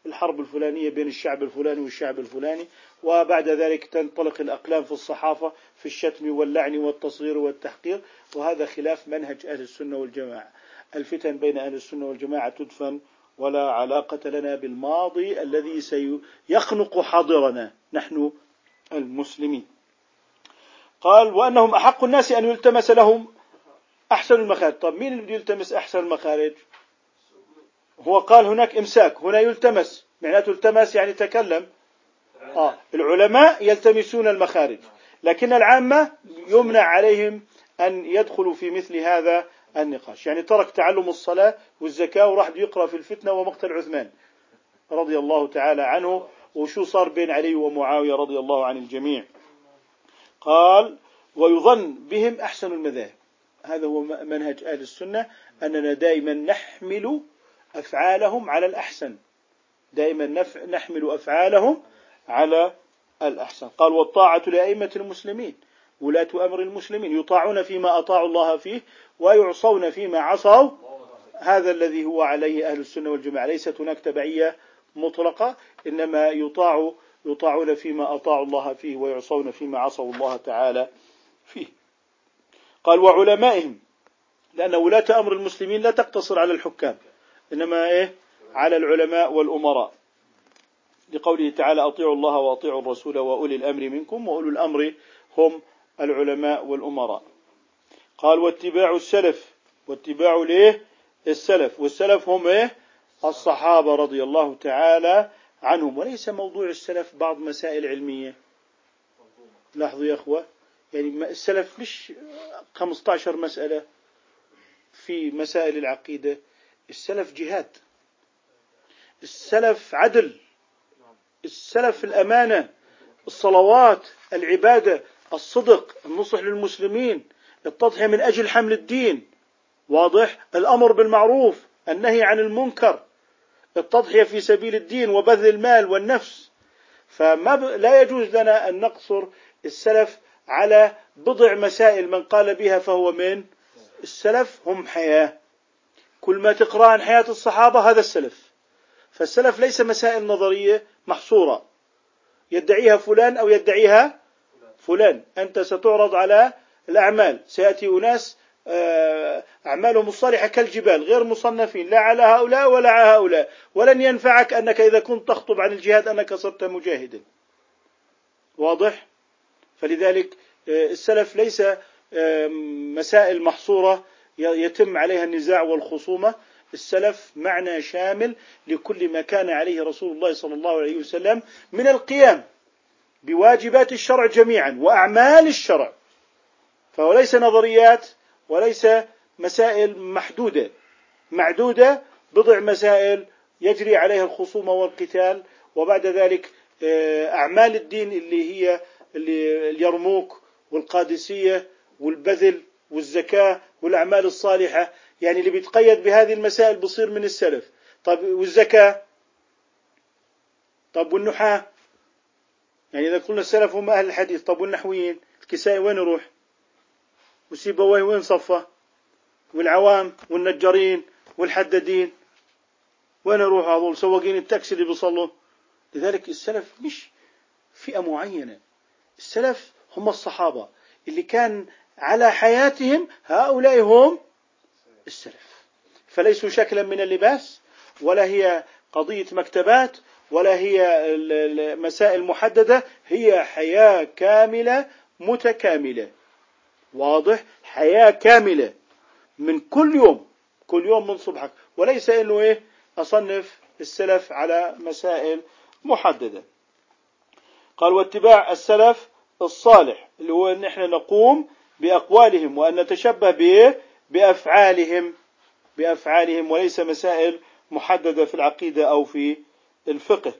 الحرب الفلانية بين الشعب الفلاني والشعب الفلاني، وبعد ذلك تنطلق الأقلام في الصحافة في الشتم واللعن والتصغير والتحقير، وهذا خلاف منهج أهل السنة والجماعة. الفتن بين أهل السنة والجماعة تدفن، ولا علاقة لنا بالماضي الذي سيخنق حاضرنا نحن المسلمين. قال وأنهم أحق الناس أن يلتمس لهم أحسن المخارج. طب مين اللي بده يلتمس أحسن المخارج؟ هو قال هناك إمساك، هنا يلتمس، معناته التمس يعني تكلم. آه العلماء يلتمسون المخارج، لكن العامة يمنع عليهم أن يدخلوا في مثل هذا النقاش. يعني ترك تعلم الصلاة والزكاة وراح يقرأ في الفتنة ومقتل عثمان رضي الله تعالى عنه، وشو صار بين علي ومعاوية رضي الله عن الجميع. قال ويظن بهم أحسن المذاهب. هذا هو منهج أهل السنة، أننا دائما نحمل أفعالهم على الأحسن، دائما نحمل أفعالهم على الأحسن. قال والطاعة لأئمة المسلمين ولاة أمر المسلمين، يطاعون فيما أطاعوا الله فيه ويعصون فيما عصوا. هذا الذي هو عليه أهل السنة والجماعة، ليست هناك تبعية مطلقة، إنما يطاع يطاعون فيما أطاعوا الله فيه ويعصون فيما عصوا الله تعالى فيه. قال وعلمائهم، لأن ولاة أمر المسلمين لا تقتصر على الحكام، إنما إيه على العلماء والأمراء، لقوله تعالى أطيعوا الله وأطيعوا الرسول وأولي الأمر منكم، وأولي الأمر هم العلماء والأمراء. قال واتباع السلف، واتباع ليه السلف، والسلف هم إيه الصحابة رضي الله تعالى عنهم. وليس موضوع السلف بعض مسائل علمية، لاحظوا يا أخوة، يعني السلف مش خمسة عشر مسألة في مسائل العقيدة، السلف جهاد، السلف عدل، السلف الأمانة، الصلوات، العبادة، الصدق، النصح للمسلمين، التضحية من أجل حمل الدين، واضح، الأمر بالمعروف، النهي عن المنكر، التضحية في سبيل الدين وبذل المال والنفس. فما ب... لا يجوز لنا أن نقصر السلف على بضع مسائل من قال بها فهو من السلف. هم حياة، كل ما تقرأ عن حياة الصحابة هذا السلف. فالسلف ليس مسائل نظرية محصورة يدعيها فلان أو يدعيها فلان. أنت ستعرض على الأعمال، سيأتي أناس أعمالهم الصالحة كالجبال غير مصنفين لا على هؤلاء ولا على هؤلاء، ولن ينفعك أنك إذا كنت تخطب عن الجهاد أنك صرت مجاهدا، واضح. فلذلك السلف ليس مسائل محصورة يتم عليها النزاع والخصومة. السلف معنى شامل لكل ما كان عليه رسول الله صلى الله عليه وسلم من القيام بواجبات الشرع جميعا وأعمال الشرع، فهو ليس نظريات وليس مسائل محدودة معدودة، بضع مسائل يجري عليها الخصومة والقتال، وبعد ذلك أعمال الدين اللي هي اليرموك والقادسية والبذل والزكاة والأعمال الصالحة، يعني اللي بيتقيد بهذه المسائل بصير من السلف. طب والزكاة؟ طب والنحاة؟ يعني إذا قلنا السلف هم أهل الحديث، طب والنحويين الكسائي وين يروح؟ وسيبويه وين صفه؟ والعوام والنجارين والحدادين وين يروحوا؟ هذول سواقين التاكسي اللي بيصلوا. لذلك السلف مش فئة معينة، السلف هم الصحابة اللي كان على حياتهم هؤلاء هم السلف. فليسوا شكلا من اللباس، ولا هي قضية مكتبات، ولا هي مسائل محددة، هي حياة كاملة متكاملة، واضح، حياة كاملة من كل يوم كل يوم من صبحك، وليس إنه إيه أصنف السلف على مسائل محددة. قال واتباع السلف الصالح اللي هو أن احنا نقوم بأقوالهم وأن نتشبه بإيه بأفعالهم بأفعالهم وليس مسائل محددة في العقيدة أو في الفقه.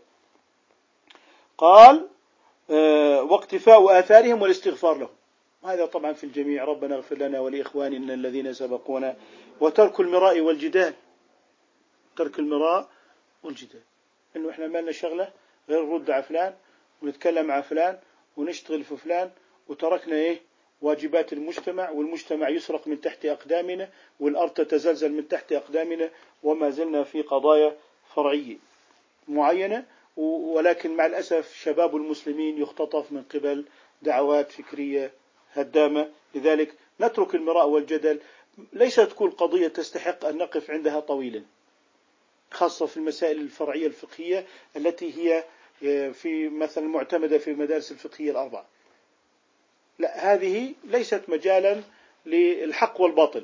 قال واقتفاء آثارهم والاستغفار لهم، هذا طبعا في الجميع، ربنا اغفر لنا ولإخواننا الذين سبقونا، وترك المراء والجدال، ترك المراء والجدال، إنه إحنا ما لنا شغلة غير نرد على فلان ونتكلم على فلان ونشتغل في فلان، وتركنا إيه واجبات المجتمع، والمجتمع يسرق من تحت أقدامنا، والأرض تتزلزل من تحت أقدامنا، وما زلنا في قضايا فرعية. معينة، ولكن مع الأسف شباب المسلمين يختطف من قبل دعوات فكرية هدامة. لذلك نترك المراء والجدل، ليست كل قضية تستحق أن نقف عندها طويلا، خاصة في المسائل الفرعية الفقهية التي هي في مثلا معتمدة في المدارس الفقهية الأربعة. لا، هذه ليست مجالا للحق والباطل،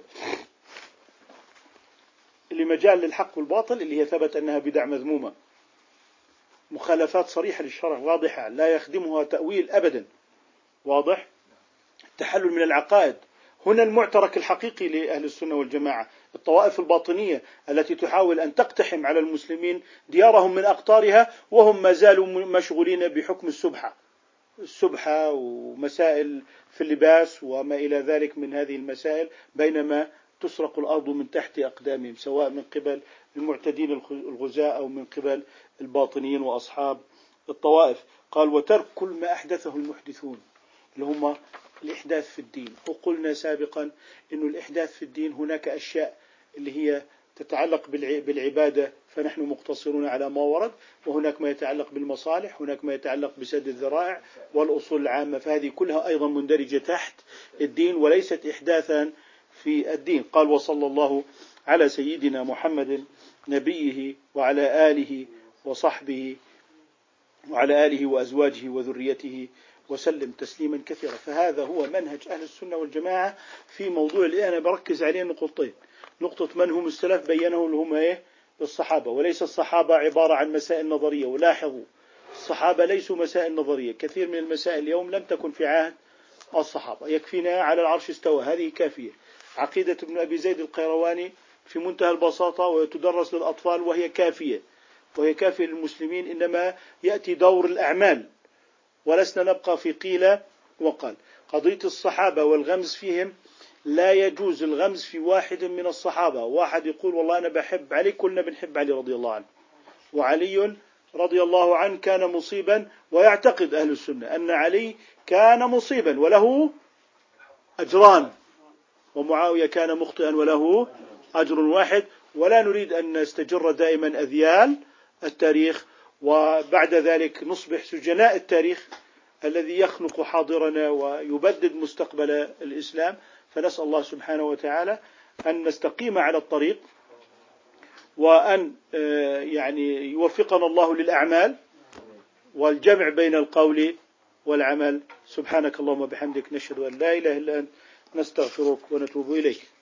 اللي مجال للحق والباطل اللي هي ثبت أنها بدع مذمومة، مخالفات صريحة للشرع واضحة لا يخدمها تأويل أبدا، واضح، التحلل من العقائد. هنا المعترك الحقيقي لأهل السنة والجماعة. الطوائف الباطنية التي تحاول أن تقتحم على المسلمين ديارهم من أقطارها وهم ما زالوا مشغولين بحكم السبحة السبحة ومسائل في اللباس وما إلى ذلك من هذه المسائل، بينما تسرق الأرض من تحت أقدامهم، سواء من قبل المعتدين الغزاة أو من قبل الباطنيين وأصحاب الطوائف. قال وترك كل ما أحدثه المحدثون، اللي هم الإحداث في الدين. وقلنا سابقا أن الإحداث في الدين هناك أشياء اللي هي تتعلق بالعبادة فنحن مقتصرون على ما ورد، وهناك ما يتعلق بالمصالح، هناك ما يتعلق بسد الذرائع والأصول العامة، فهذه كلها أيضا مندرجة تحت الدين وليست إحداثا في الدين. قال وصلى الله على سيدنا محمد نبيه وعلى آله وصحبه وعلى آله وأزواجه وذريته وسلم تسليما كثيرا. فهذا هو منهج أهل السنة والجماعة في موضوع اللي أنا بركز عليه نقطتين. نقطة من هم السلف بينه اللي هم إيه؟ الصحابة، وليس الصحابة عبارة عن مسائل نظرية. ولاحظوا الصحابة ليسوا مسائل نظرية، كثير من المسائل اليوم لم تكن في عهد الصحابة. يكفينا على العرش استوى، هذه كافية. عقيدة ابن أبي زيد القيرواني في منتهى البساطة وتدرس للأطفال وهي كافية، وهي كافية للمسلمين. إنما يأتي دور الأعمال ولسنا نبقى في قيل وقال. قضية الصحابة والغمز فيهم، لا يجوز الغمز في واحد من الصحابة. واحد يقول والله أنا بحب علي، كلنا بنحب علي رضي الله عنه، وعلي رضي الله عنه كان مصيبا، ويعتقد أهل السنة أن علي كان مصيبا وله أجران، ومعاوية كان مخطئا وله أجر واحد. ولا نريد أن نستجر دائما أذيال التاريخ، وبعد ذلك نصبح سجناء التاريخ الذي يخنق حاضرنا ويبدد مستقبل الإسلام. فنسأل الله سبحانه وتعالى أن نستقيم على الطريق، وأن يعني يوفقنا الله للأعمال والجمع بين القول والعمل. سبحانك اللهم وبحمدك، نشهد أن لا إله إلا أنت، نستغفرك ونتوب إليك.